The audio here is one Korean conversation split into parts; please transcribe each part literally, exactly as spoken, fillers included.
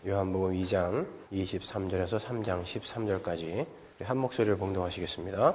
요한복음 이 장 이십삼 절에서 삼 장 십삼 절까지 한 목소리를 봉독하시겠습니다.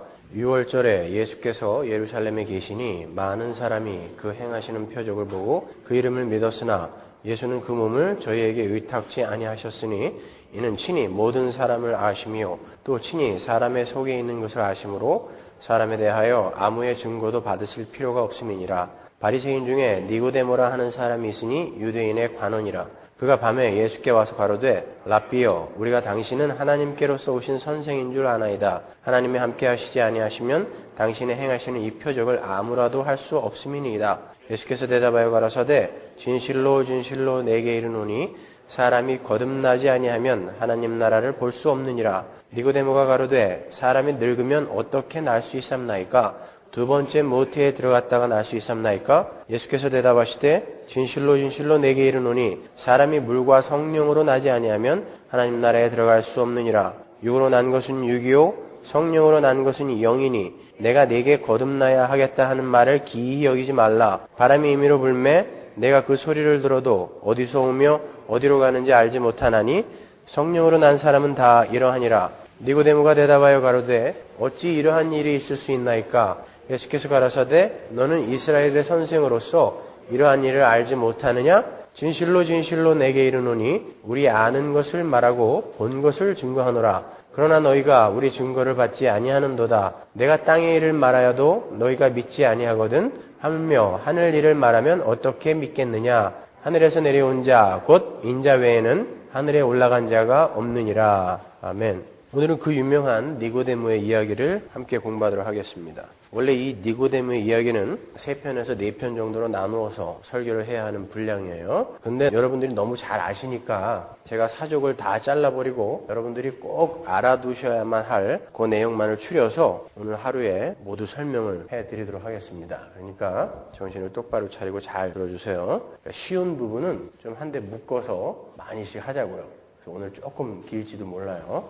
유월절에 예수께서 예루살렘에 계시니 많은 사람이 그 행하시는 표적을 보고 그 이름을 믿었으나 예수는 그 몸을 저희에게 의탁지 아니하셨으니 이는 친히 모든 사람을 아심이요 또 친히 사람의 속에 있는 것을 아심으로 사람에 대하여 아무의 증거도 받으실 필요가 없음이니라. 바리새인 중에 니고데모라 하는 사람이 있으니 유대인의 관원이라. 그가 밤에 예수께 와서 가로되 랍비여 우리가 당신은 하나님께로서 오신 선생인 줄 아나이다. 하나님이 함께 하시지 아니하시면 당신의 행하시는 이 표적을 아무라도 할 수 없음이니이다. 예수께서 대답하여 가라사대 진실로 진실로 내게 이르노니 사람이 거듭나지 아니하면 하나님 나라를 볼 수 없느니라. 니고데모가 가로되 사람이 늙으면 어떻게 날 수 있삼나이까? 두 번째 모태에 들어갔다가 날 수 있삼나이까? 예수께서 대답하시되 진실로 진실로 내게 이르노니 사람이 물과 성령으로 나지 아니하면 하나님 나라에 들어갈 수 없느니라. 육으로 난 것은 육이요 성령으로 난 것은 영이니 내가 네게 거듭나야 하겠다 하는 말을 기이히 여기지 말라. 바람이 임의로 불매 내가 그 소리를 들어도 어디서 오며 어디로 가는지 알지 못하나니 성령으로 난 사람은 다 이러하니라. 니고데모가 대답하여 가로되 어찌 이러한 일이 있을 수 있나이까? 예수께서 가라사대 너는 이스라엘의 선생으로서 이러한 일을 알지 못하느냐? 진실로 진실로 내게 이르노니 우리 아는 것을 말하고 본 것을 증거하노라. 그러나 너희가 우리 증거를 받지 아니하는도다. 내가 땅의 일을 말하여도 너희가 믿지 아니하거든. 하물며 하늘 일을 말하면 어떻게 믿겠느냐? 하늘에서 내려온 자 곧 인자 외에는 하늘에 올라간 자가 없느니라. 아멘. 오늘은 그 유명한 니고데모의 이야기를 함께 공부하도록 하겠습니다. 원래 이 니고데모의 이야기는 세 편에서 네 편 정도로 나누어서 설교를 해야 하는 분량이에요. 근데 여러분들이 너무 잘 아시니까 제가 사족을 다 잘라버리고 여러분들이 꼭 알아두셔야만 할 그 내용만을 추려서 오늘 하루에 모두 설명을 해드리도록 하겠습니다. 그러니까 정신을 똑바로 차리고 잘 들어주세요. 그러니까 쉬운 부분은 좀 한 대 묶어서 많이씩 하자고요. 그래서 오늘 조금 길지도 몰라요.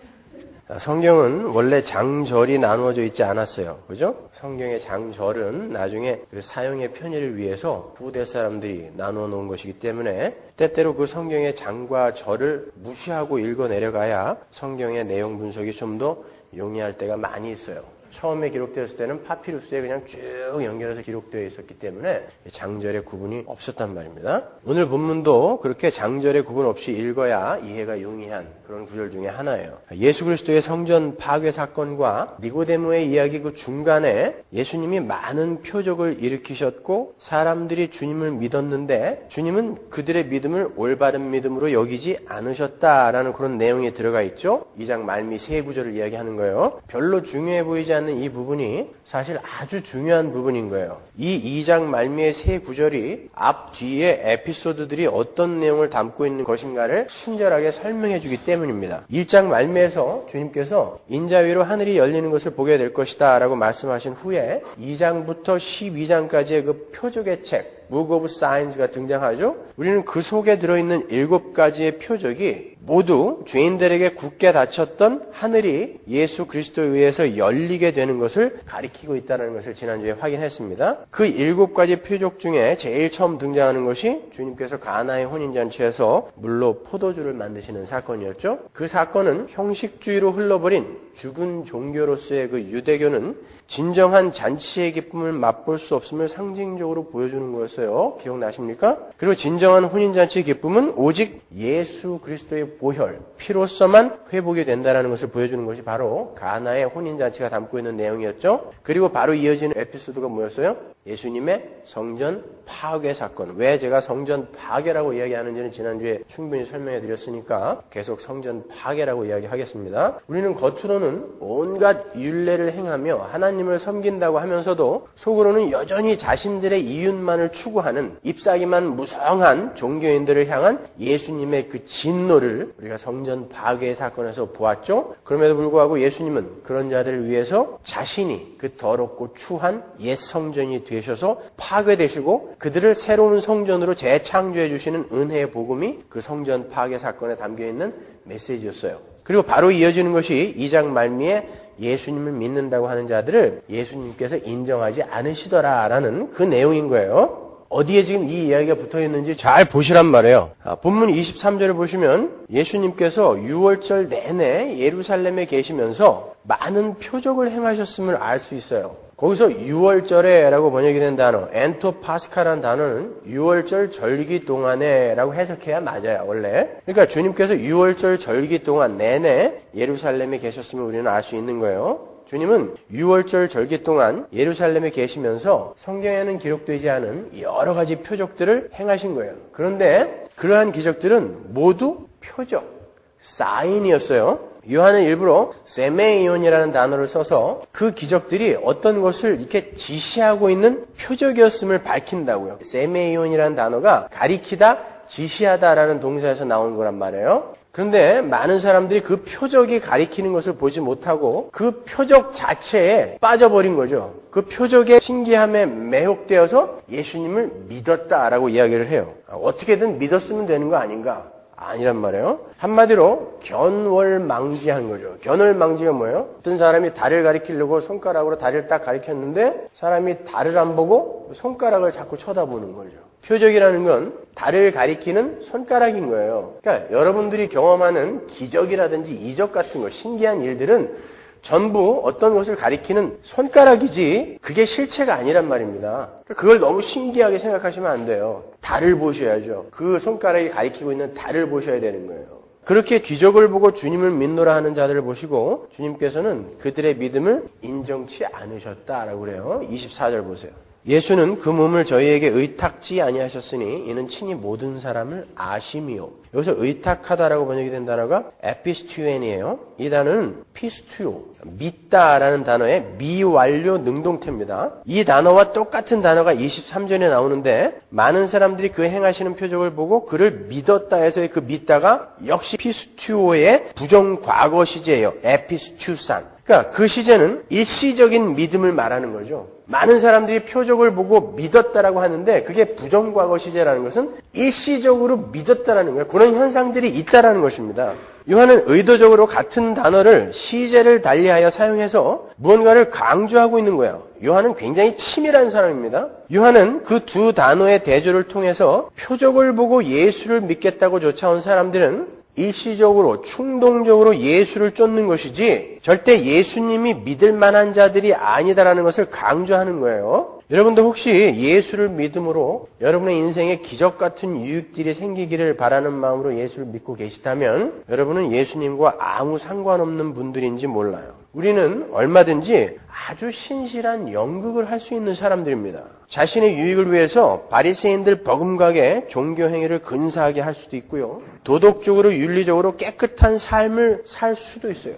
성경은 원래 장절이 나누어져 있지 않았어요. 그죠? 성경의 장절은 나중에 그 사용의 편의를 위해서 후대 사람들이 나누어 놓은 것이기 때문에 때때로 그 성경의 장과 절을 무시하고 읽어 내려가야 성경의 내용 분석이 좀 더 용이할 때가 많이 있어요. 처음에 기록되었을 때는 파피루스에 그냥 쭉 연결해서 기록되어 있었기 때문에 장절의 구분이 없었단 말입니다. 오늘 본문도 그렇게 장절의 구분 없이 읽어야 이해가 용이한 그런 구절 중에 하나예요. 예수 그리스도의 성전 파괴 사건과 니고데모의 이야기 그 중간에 예수님이 많은 표적을 일으키셨고 사람들이 주님을 믿었는데 주님은 그들의 믿음을 올바른 믿음으로 여기지 않으셨다라는 그런 내용이 들어가 있죠. 이 장 말미 세 구절을 이야기하는 거예요. 별로 중요해 보이지 않는 이 부분이 사실 아주 중요한 부분인 거예요. 이 이 장 말미의 세 구절이 앞 뒤에 에피소드들이 어떤 내용을 담고 있는 것인가를 친절하게 설명해 주기 때문입니다. 일 장 말미에서 주님께서 인자 위로 하늘이 열리는 것을 보게 될 것이다 라고 말씀하신 후에 이 장부터 십이 장까지의 그 표적의 책 Book of Signs가 등장하죠. 우리는 그 속에 들어있는 일곱 가지의 표적이 모두 죄인들에게 굳게 닫혔던 하늘이 예수 그리스도에 의해서 열리게 되는 것을 가리키고 있다는 것을 지난주에 확인했습니다. 그 일곱 가지 표적 중에 제일 처음 등장하는 것이 주님께서 가나의 혼인잔치에서 물로 포도주를 만드시는 사건이었죠. 그 사건은 형식주의로 흘러버린 죽은 종교로서의 그 유대교는 진정한 잔치의 기쁨을 맛볼 수 없음을 상징적으로 보여주는 거였어요. 기억나십니까? 그리고 진정한 혼인잔치의 기쁨은 오직 예수 그리스도의 보혈, 피로서만 회복이 된다는 것을 보여주는 것이 바로 가나의 혼인잔치가 담고 있는 내용이었죠. 그리고 바로 이어지는 에피소드가 뭐였어요? 예수님의 성전 파괴 사건. 왜 제가 성전 파괴라고 이야기하는지는 지난주에 충분히 설명해 드렸으니까 계속 성전 파괴라고 이야기하겠습니다. 우리는 겉으로는 온갖 율례를 행하며 하나님을 섬긴다고 하면서도 속으로는 여전히 자신들의 이윤만을 추구하는 잎사귀만 무성한 종교인들을 향한 예수님의 그 진노를 우리가 성전 파괴 사건에서 보았죠. 그럼에도 불구하고 예수님은 그런 자들을 위해서 자신이 그 더럽고 추한 옛 성전이 되셔서 파괴되시고 그들을 새로운 성전으로 재창조해 주시는 은혜의 복음이 그 성전 파괴 사건에 담겨있는 메시지였어요. 그리고 바로 이어지는 것이 이 장 말미에 예수님을 믿는다고 하는 자들을 예수님께서 인정하지 않으시더라라는 그 내용인 거예요. 어디에 지금 이 이야기가 붙어 있는지 잘 보시란 말이에요. 아, 본문 이십삼 절을 보시면 예수님께서 유월절 내내 예루살렘에 계시면서 많은 표적을 행하셨음을 알 수 있어요. 거기서 유월절에 라고 번역이 된 단어, 엔토파스카라는 단어는 유월절 절기 동안에 라고 해석해야 맞아요, 원래. 그러니까 주님께서 유월절 절기 동안 내내 예루살렘에 계셨음을 우리는 알 수 있는 거예요. 주님은 유월절 절기 동안 예루살렘에 계시면서 성경에는 기록되지 않은 여러 가지 표적들을 행하신 거예요. 그런데 그러한 기적들은 모두 표적, 사인이었어요. 요한은 일부러 세메이온이라는 단어를 써서 그 기적들이 어떤 것을 이렇게 지시하고 있는 표적이었음을 밝힌다고요. 세메이온이라는 단어가 가리키다, 지시하다라는 동사에서 나온 거란 말이에요. 그런데 많은 사람들이 그 표적이 가리키는 것을 보지 못하고 그 표적 자체에 빠져버린 거죠. 그 표적의 신기함에 매혹되어서 예수님을 믿었다라고 이야기를 해요. 어떻게든 믿었으면 되는 거 아닌가? 아니란 말이에요. 한마디로 견월망지한 거죠. 견월망지가 뭐예요? 어떤 사람이 달을 가리키려고 손가락으로 달을 딱 가리켰는데 사람이 달을 안 보고 손가락을 자꾸 쳐다보는 거죠. 표적이라는 건 달을 가리키는 손가락인 거예요. 그러니까 여러분들이 경험하는 기적이라든지 이적 같은 거, 신기한 일들은 전부 어떤 것을 가리키는 손가락이지 그게 실체가 아니란 말입니다. 그걸 너무 신기하게 생각하시면 안 돼요. 달을 보셔야죠. 그 손가락이 가리키고 있는 달을 보셔야 되는 거예요. 그렇게 기적을 보고 주님을 믿노라 하는 자들을 보시고 주님께서는 그들의 믿음을 인정치 않으셨다라고 그래요. 이십사 절 보세요. 예수는 그 몸을 저희에게 의탁지 아니하셨으니 이는 친히 모든 사람을 아심이요. 여기서 의탁하다라고 번역이 된 단어가 에피스튜엔이에요. 이 단어는 피스투요, 믿다라는 단어의 미완료 능동태입니다. 이 단어와 똑같은 단어가 이십삼 절에 나오는데 많은 사람들이 그 행하시는 표적을 보고 그를 믿었다 해서의 그 믿다가 역시 피스투오의 부정과거 시제예요. 에피스투산. 그러니까 그 시제는 일시적인 믿음을 말하는 거죠. 많은 사람들이 표적을 보고 믿었다라고 하는데 그게 부정과거 시제라는 것은 일시적으로 믿었다라는 거예요. 그런 현상들이 있다라는 것입니다. 요한은 의도적으로 같은 단어를 시제를 달리하여 사용해서 무언가를 강조하고 있는 거예요. 요한은 굉장히 치밀한 사람입니다. 요한은 그 두 단어의 대조를 통해서 표적을 보고 예수를 믿겠다고 쫓아온 사람들은 일시적으로 충동적으로 예수를 쫓는 것이지 절대 예수님이 믿을 만한 자들이 아니다라는 것을 강조하는 거예요. 여러분도 혹시 예수를 믿음으로 여러분의 인생에 기적 같은 유익들이 생기기를 바라는 마음으로 예수를 믿고 계시다면 여러분은 예수님과 아무 상관없는 분들인지 몰라요. 우리는 얼마든지 아주 신실한 연극을 할 수 있는 사람들입니다. 자신의 유익을 위해서 바리새인들 버금가게 종교 행위를 근사하게 할 수도 있고요. 도덕적으로 윤리적으로 깨끗한 삶을 살 수도 있어요.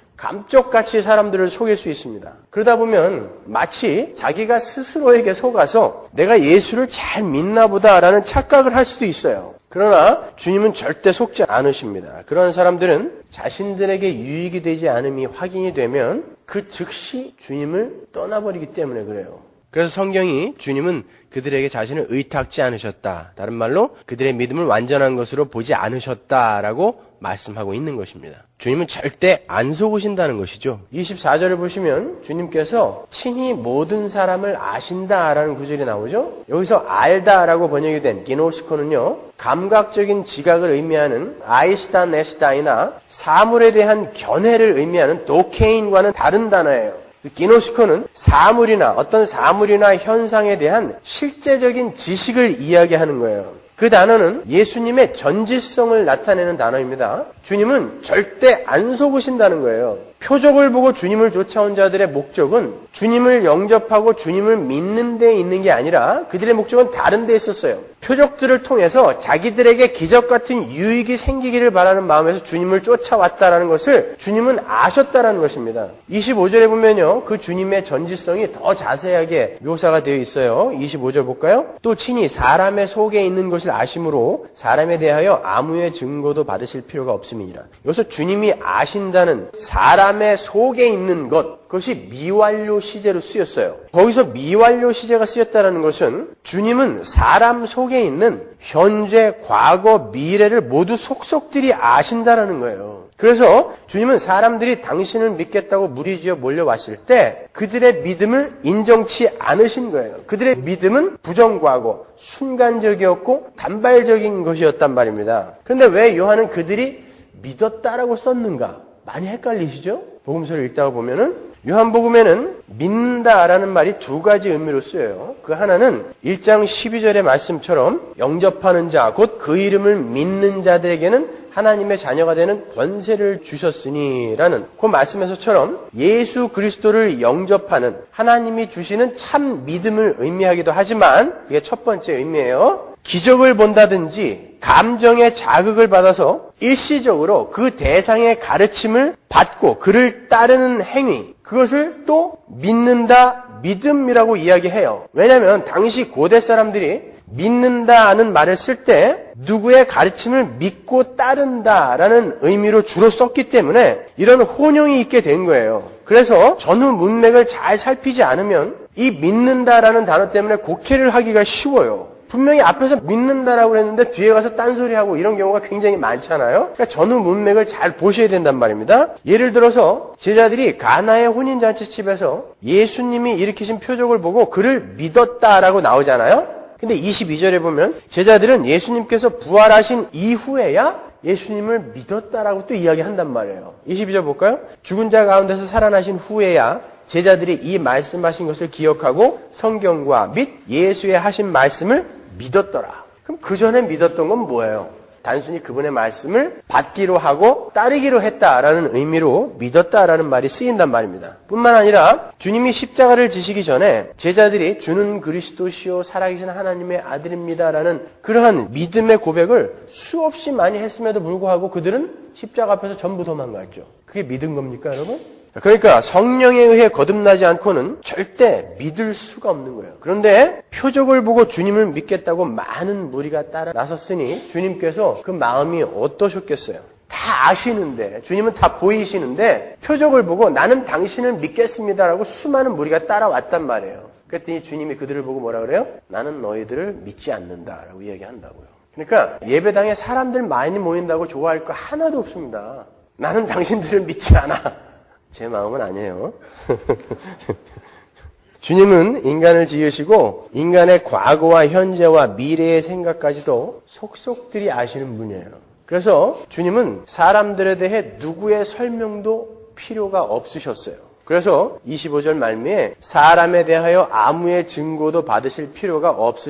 감쪽같이 사람들을 속일 수 있습니다. 그러다 보면 마치 자기가 스스로에게 속아서 내가 예수를 잘 믿나 보다라는 착각을 할 수도 있어요. 그러나 주님은 절대 속지 않으십니다. 그런 사람들은 자신들에게 유익이 되지 않음이 확인이 되면 그 즉시 주님을 떠나버리기 때문에 그래요. 그래서 성경이 주님은 그들에게 자신을 의탁지 않으셨다. 다른 말로 그들의 믿음을 완전한 것으로 보지 않으셨다라고 말씀하고 있는 것입니다. 주님은 절대 안 속으신다는 것이죠. 이십사 절을 보시면 주님께서 친히 모든 사람을 아신다라는 구절이 나오죠. 여기서 알다라고 번역이 된 기노스코는요. 감각적인 지각을 의미하는 아이스타 네스다이나 사물에 대한 견해를 의미하는 도케인과는 다른 단어예요. 기노스코는 사물이나 어떤 사물이나 현상에 대한 실제적인 지식을 이야기하는 거예요. 그 단어는 예수님의 전지성을 나타내는 단어입니다. 주님은 절대 안 속으신다는 거예요. 표적을 보고 주님을 쫓아온 자들의 목적은 주님을 영접하고 주님을 믿는 데 있는 게 아니라 그들의 목적은 다른 데 있었어요. 표적들을 통해서 자기들에게 기적 같은 유익이 생기기를 바라는 마음에서 주님을 쫓아왔다라는 것을 주님은 아셨다라는 것입니다. 이십오 절에 보면요. 그 주님의 전지성이 더 자세하게 묘사가 되어 있어요. 이십오 절 볼까요? 또 친히 사람의 속에 있는 것을 아심으로 사람에 대하여 아무의 증거도 받으실 필요가 없음이니라. 여기서 주님이 아신다는 사람 사람의 속에 있는 것, 그것이 미완료 시제로 쓰였어요. 거기서 미완료 시제가 쓰였다는 것은 주님은 사람 속에 있는 현재, 과거, 미래를 모두 속속들이 아신다라는 거예요. 그래서 주님은 사람들이 당신을 믿겠다고 무리지어 몰려왔을 때 그들의 믿음을 인정치 않으신 거예요. 그들의 믿음은 부정과거, 순간적이었고 단발적인 것이었단 말입니다. 그런데 왜 요한은 그들이 믿었다라고 썼는가? 많이 헷갈리시죠? 복음서를 읽다가 보면은 요한복음에는 믿는다라는 말이 두 가지 의미로 쓰여요. 그 하나는 일 장 십이 절의 말씀처럼 영접하는 자, 곧 그 이름을 믿는 자들에게는 하나님의 자녀가 되는 권세를 주셨으니라는 그 말씀에서처럼 예수 그리스도를 영접하는 하나님이 주시는 참 믿음을 의미하기도 하지만 그게 첫 번째 의미예요. 기적을 본다든지 감정의 자극을 받아서 일시적으로 그 대상의 가르침을 받고 그를 따르는 행위, 그것을 또 믿는다, 믿음이라고 이야기해요. 왜냐하면 당시 고대 사람들이 믿는다는 말을 쓸 때 누구의 가르침을 믿고 따른다라는 의미로 주로 썼기 때문에 이런 혼용이 있게 된 거예요. 그래서 전후 문맥을 잘 살피지 않으면 이 믿는다라는 단어 때문에 곡해를 하기가 쉬워요. 분명히 앞에서 믿는다라고 했는데 뒤에 가서 딴소리하고 이런 경우가 굉장히 많잖아요. 그러니까 전후 문맥을 잘 보셔야 된단 말입니다. 예를 들어서 제자들이 가나의 혼인잔치집에서 예수님이 일으키신 표적을 보고 그를 믿었다라고 나오잖아요. 근데 이십이 절에 보면 제자들은 예수님께서 부활하신 이후에야 예수님을 믿었다라고 또 이야기한단 말이에요. 이십이 절 볼까요? 죽은 자 가운데서 살아나신 후에야 제자들이 이 말씀하신 것을 기억하고 성경과 및 예수의 하신 말씀을 믿었더라. 그럼 그 전에 믿었던 건 뭐예요? 단순히 그분의 말씀을 받기로 하고 따르기로 했다라는 의미로 믿었다라는 말이 쓰인단 말입니다. 뿐만 아니라 주님이 십자가를 지시기 전에 제자들이 주는 그리스도시요 살아계신 하나님의 아들입니다라는 그러한 믿음의 고백을 수없이 많이 했음에도 불구하고 그들은 십자가 앞에서 전부 도망갔죠. 그게 믿은 겁니까, 여러분? 그러니까 성령에 의해 거듭나지 않고는 절대 믿을 수가 없는 거예요. 그런데 표적을 보고 주님을 믿겠다고 많은 무리가 따라 나섰으니 주님께서 그 마음이 어떠셨겠어요? 다 아시는데, 주님은 다 보이시는데 표적을 보고 나는 당신을 믿겠습니다라고 수많은 무리가 따라왔단 말이에요. 그랬더니 주님이 그들을 보고 뭐라 그래요? 나는 너희들을 믿지 않는다라고 이야기한다고요. 그러니까 예배당에 사람들 많이 모인다고 좋아할 거 하나도 없습니다. 나는 당신들을 믿지 않아. 제 마음은 아니에요. 주님은 인간을 지으시고 인간의 과거와 현재와 미래의 생각까지도 속속들이 아시는 분이에요. 그래서 주님은 사람들에 대해 누구의 설명도 필요가 없으셨어요. 그래서 이십오 절 말미에 사람에 대하여 아무의 증거도 받으실 필요가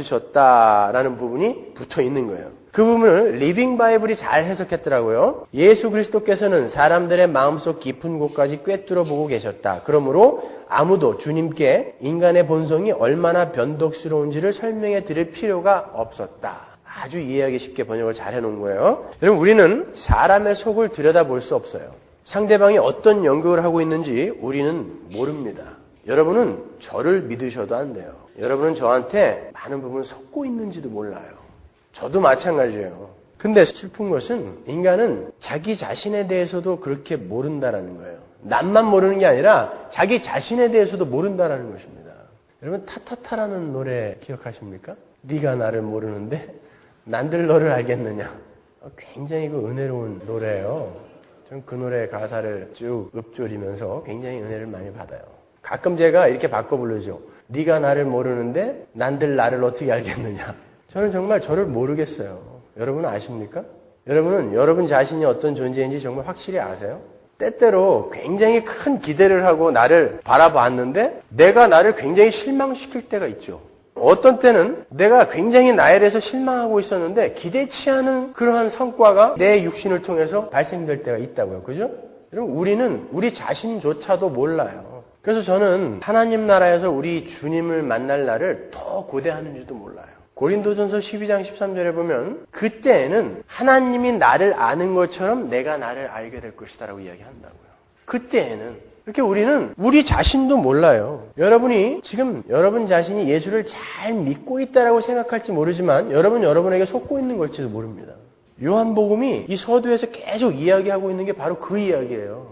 없으셨다라는 부분이 붙어 있는 거예요. 그 부분을 리빙 바이블이 잘 해석했더라고요. 예수 그리스도께서는 사람들의 마음속 깊은 곳까지 꿰뚫어 보고 계셨다. 그러므로 아무도 주님께 인간의 본성이 얼마나 변덕스러운지를 설명해 드릴 필요가 없었다. 아주 이해하기 쉽게 번역을 잘 해놓은 거예요. 여러분, 우리는 사람의 속을 들여다볼 수 없어요. 상대방이 어떤 연극을 하고 있는지 우리는 모릅니다. 여러분은 저를 믿으셔도 안 돼요. 여러분은 저한테 많은 부분을 섞고 있는지도 몰라요. 저도 마찬가지예요. 근데 슬픈 것은 인간은 자기 자신에 대해서도 그렇게 모른다라는 거예요. 남만 모르는 게 아니라 자기 자신에 대해서도 모른다라는 것입니다. 여러분, 타타타라는 노래 기억하십니까? 네가 나를 모르는데 난들 너를 알겠느냐. 굉장히 그 은혜로운 노래예요. 저는 그 노래 가사를 쭉 읊조리면서 굉장히 은혜를 많이 받아요. 가끔 제가 이렇게 바꿔 부르죠. 네가 나를 모르는데 난들 나를 어떻게 알겠느냐. 저는 정말 저를 모르겠어요. 여러분은 아십니까? 여러분은 여러분 자신이 어떤 존재인지 정말 확실히 아세요? 때때로 굉장히 큰 기대를 하고 나를 바라봤는데 내가 나를 굉장히 실망시킬 때가 있죠. 어떤 때는 내가 굉장히 나에 대해서 실망하고 있었는데 기대치 않은 그러한 성과가 내 육신을 통해서 발생될 때가 있다고요. 그죠? 여러분, 우리는 우리 자신조차도 몰라요. 그래서 저는 하나님 나라에서 우리 주님을 만날 날을 더 고대하는지도 몰라요. 고린도전서 십이 장 십삼 절에 보면 그때에는 하나님이 나를 아는 것처럼 내가 나를 알게 될 것이다라고 이야기한다고요. 그때에는. 이렇게 우리는 우리 자신도 몰라요. 여러분이 지금 여러분 자신이 예수를 잘 믿고 있다라고 생각할지 모르지만 여러분 여러분에게 속고 있는 걸지도 모릅니다. 요한복음이 이 서두에서 계속 이야기하고 있는 게 바로 그 이야기예요.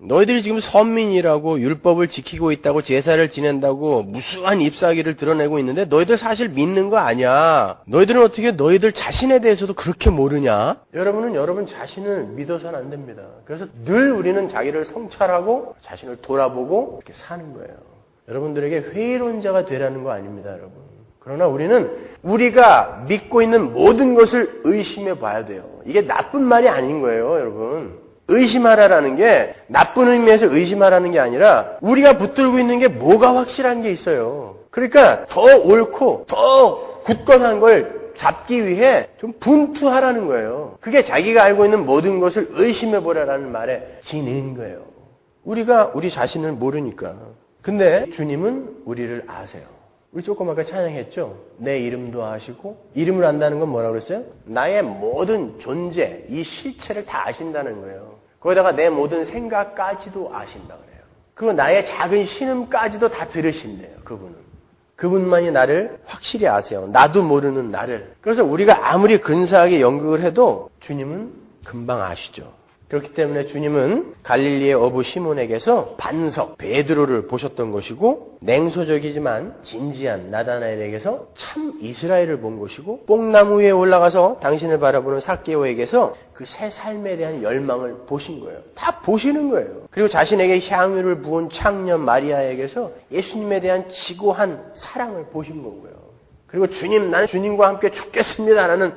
너희들이 지금 선민이라고 율법을 지키고 있다고 제사를 지낸다고 무수한 잎사귀를 드러내고 있는데 너희들 사실 믿는 거 아니야. 너희들은 어떻게 너희들 자신에 대해서도 그렇게 모르냐? 여러분은 여러분 자신을 믿어서는 안 됩니다. 그래서 늘 우리는 자기를 성찰하고 자신을 돌아보고 이렇게 사는 거예요. 여러분들에게 회의론자가 되라는 거 아닙니다, 여러분. 그러나 우리는 우리가 믿고 있는 모든 것을 의심해 봐야 돼요. 이게 나쁜 말이 아닌 거예요, 여러분. 의심하라라는 게 나쁜 의미에서 의심하라는 게 아니라 우리가 붙들고 있는 게 뭐가 확실한 게 있어요. 그러니까 더 옳고 더 굳건한 걸 잡기 위해 좀 분투하라는 거예요. 그게 자기가 알고 있는 모든 것을 의심해 보라라는 말의 진의인 거예요. 우리가 우리 자신을 모르니까. 근데 주님은 우리를 아세요. 우리 조금 아까 찬양했죠? 내 이름도 아시고 이름을 안다는 건 뭐라고 그랬어요? 나의 모든 존재, 이 실체를 다 아신다는 거예요. 거기다가 내 모든 생각까지도 아신다 그래요. 그리고 나의 작은 신음까지도 다 들으신대요. 그분은. 그분만이 나를 확실히 아세요. 나도 모르는 나를. 그래서 우리가 아무리 근사하게 연극을 해도 주님은 금방 아시죠. 그렇기 때문에 주님은 갈릴리의 어부 시몬에게서 반석 베드로를 보셨던 것이고 냉소적이지만 진지한 나다나엘에게서 참 이스라엘을 본 것이고 뽕나무 위에 올라가서 당신을 바라보는 삭개오에게서 그 새 삶에 대한 열망을 보신 거예요. 다 보시는 거예요. 그리고 자신에게 향유를 부은 창녀 마리아에게서 예수님에 대한 지고한 사랑을 보신 거고요. 그리고 주님, 나는 주님과 함께 죽겠습니다라는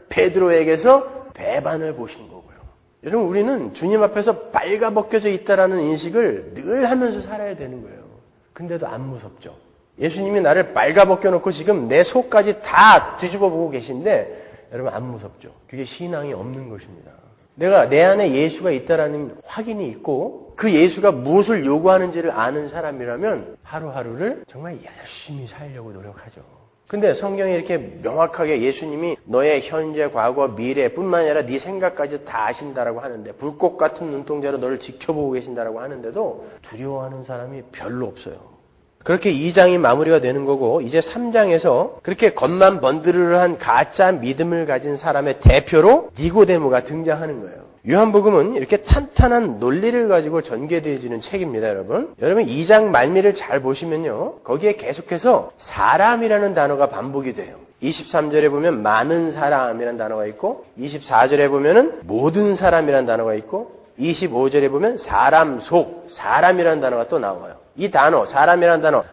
베드로에게서 배반을 보신 거고요. 여러분, 우리는 주님 앞에서 빨가벗겨져 있다라는 인식을 늘 하면서 살아야 되는 거예요. 근데도 안 무섭죠. 예수님이 나를 빨가벗겨 놓고 지금 내 속까지 다 뒤집어 보고 계신데 여러분 안 무섭죠. 그게 신앙이 없는 것입니다. 내가 내 안에 예수가 있다라는 확인이 있고 그 예수가 무엇을 요구하는지를 아는 사람이라면 하루하루를 정말 열심히 살려고 노력하죠. 근데 성경에 이렇게 명확하게 예수님이 너의 현재, 과거, 미래뿐만 아니라 네 생각까지 다 아신다라고 하는데 불꽃 같은 눈동자로 너를 지켜보고 계신다라고 하는데도 두려워하는 사람이 별로 없어요. 그렇게 이 장이 마무리가 되는 거고 이제 삼 장에서 그렇게 겉만 번드르르한 가짜 믿음을 가진 사람의 대표로 니고데모가 등장하는 거예요. 요한복음은 이렇게 탄탄한 논리를 가지고 전개되어지는 책입니다, 여러분. 여러분 이 장 말미를 잘 보시면요. 거기에 계속해서 사람이라는 단어가 반복이 돼요. 이십삼 절에 보면 많은 사람이라는 단어가 있고 이십사 절에 보면은 모든 사람이라는 단어가 있고 이십오 절에 보면 사람 속, 사람이라는 단어가 또 나와요. 이 단어, 사람이라는 단어,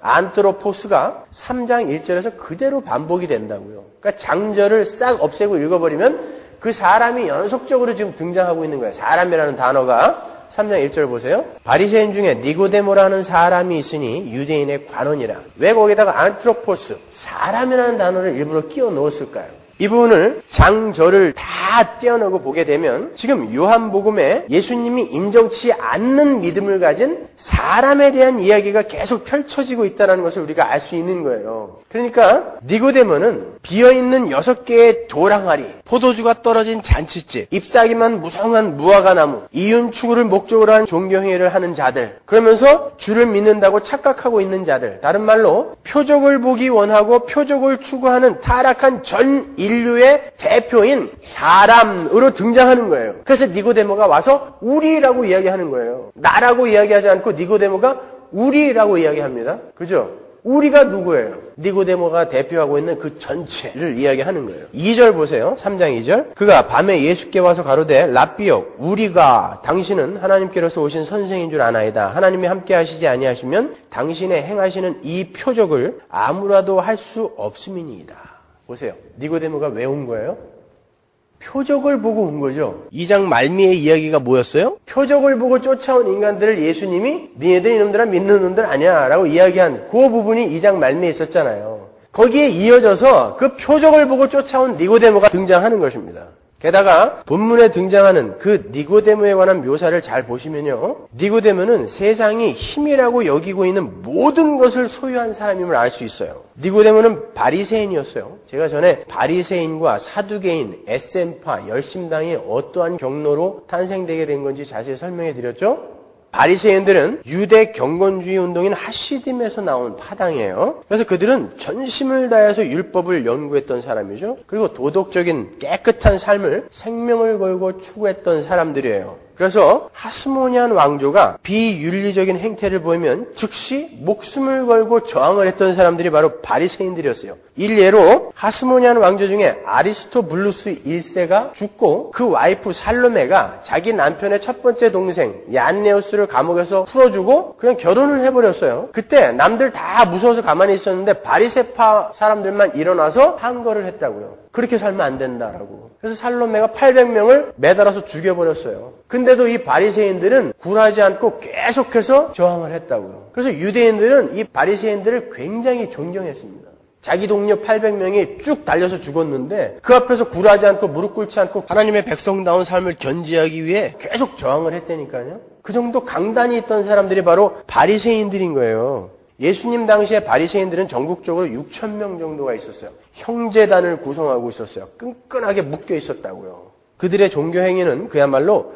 안트로포스가 삼 장 일 절에서 그대로 반복이 된다고요. 그러니까 장절을 싹 없애고 읽어버리면 그 사람이 연속적으로 지금 등장하고 있는 거예요. 사람이라는 단어가. 삼 장 일 절 보세요. 바리새인 중에 니고데모라는 사람이 있으니 유대인의 관원이라. 왜 거기다가 안트로포스, 사람이라는 단어를 일부러 끼워 넣었을까요? 이 부분을 장절을 다 떼어내고 보게 되면 지금 요한복음에 예수님이 인정치 않는 믿음을 가진 사람에 대한 이야기가 계속 펼쳐지고 있다는 것을 우리가 알 수 있는 거예요. 그러니까 니고데모는 비어있는 여섯 개의 돌항아리, 포도주가 떨어진 잔치집, 잎사귀만 무성한 무화과나무, 이윤 추구를 목적으로 한 종교행위를 하는 자들, 그러면서 주를 믿는다고 착각하고 있는 자들, 다른 말로 표적을 보기 원하고 표적을 추구하는 타락한 전 인류의 대표인 사람으로 등장하는 거예요. 그래서 니고데모가 와서 우리라고 이야기하는 거예요. 나라고 이야기하지 않고 니고데모가 우리라고 이야기합니다. 그죠? 우리가 누구예요? 니고데모가 대표하고 있는 그 전체를 이야기하는 거예요. 이 절 보세요. 삼 장 이 절. 그가 밤에 예수께 와서 가로되 랍비여 우리가 당신은 하나님께로서 오신 선생인 줄 아나이다. 하나님이 함께 하시지 아니하시면 당신의 행하시는 이 표적을 아무라도 할 수 없음이니이다. 보세요. 니고데모가 왜 온 거예요? 표적을 보고 온 거죠. 이 장 말미의 이야기가 뭐였어요? 표적을 보고 쫓아온 인간들을 예수님이 니네들 이놈들아 믿는 놈들 아니야 라고 이야기한 그 부분이 이 장 말미에 있었잖아요. 거기에 이어져서 그 표적을 보고 쫓아온 니고데모가 등장하는 것입니다. 게다가 본문에 등장하는 그 니고데모에 관한 묘사를 잘 보시면요. 니고데모는 세상이 힘이라고 여기고 있는 모든 것을 소유한 사람임을 알 수 있어요. 니고데모는 바리새인이었어요. 제가 전에 바리새인과 사두개인, 에스엠파, 열심당이 어떠한 경로로 탄생되게 된 건지 자세히 설명해 드렸죠. 바리새인들은 유대 경건주의 운동인 하시딤에서 나온 파당이에요. 그래서 그들은 전심을 다해서 율법을 연구했던 사람이죠. 그리고 도덕적인 깨끗한 삶을 생명을 걸고 추구했던 사람들이에요. 그래서 하스모니안 왕조가 비윤리적인 행태를 보이면 즉시 목숨을 걸고 저항을 했던 사람들이 바로 바리새인들이었어요. 일례로 하스모니안 왕조 중에 아리스토블루스 일 세가 죽고 그 와이프 살로메가 자기 남편의 첫 번째 동생 얀네우스를 감옥에서 풀어주고 그냥 결혼을 해버렸어요. 그때 남들 다 무서워서 가만히 있었는데 바리새파 사람들만 일어나서 항거를 했다고요. 그렇게 살면 안 된다라고. 그래서 살로메가 팔백 명을 매달아서 죽여버렸어요. 근데도 이 바리새인들은 굴하지 않고 계속해서 저항을 했다고요. 그래서 유대인들은 이 바리새인들을 굉장히 존경했습니다. 자기 동료 팔백 명이 쭉 달려서 죽었는데 그 앞에서 굴하지 않고 무릎 꿇지 않고 하나님의 백성다운 삶을 견지하기 위해 계속 저항을 했다니까요. 그 정도 강단이 있던 사람들이 바로 바리새인들인 거예요. 예수님 당시에 바리새인들은 전국적으로 육천 명 정도가 있었어요. 형제단을 구성하고 있었어요. 끈끈하게 묶여 있었다고요. 그들의 종교 행위는 그야말로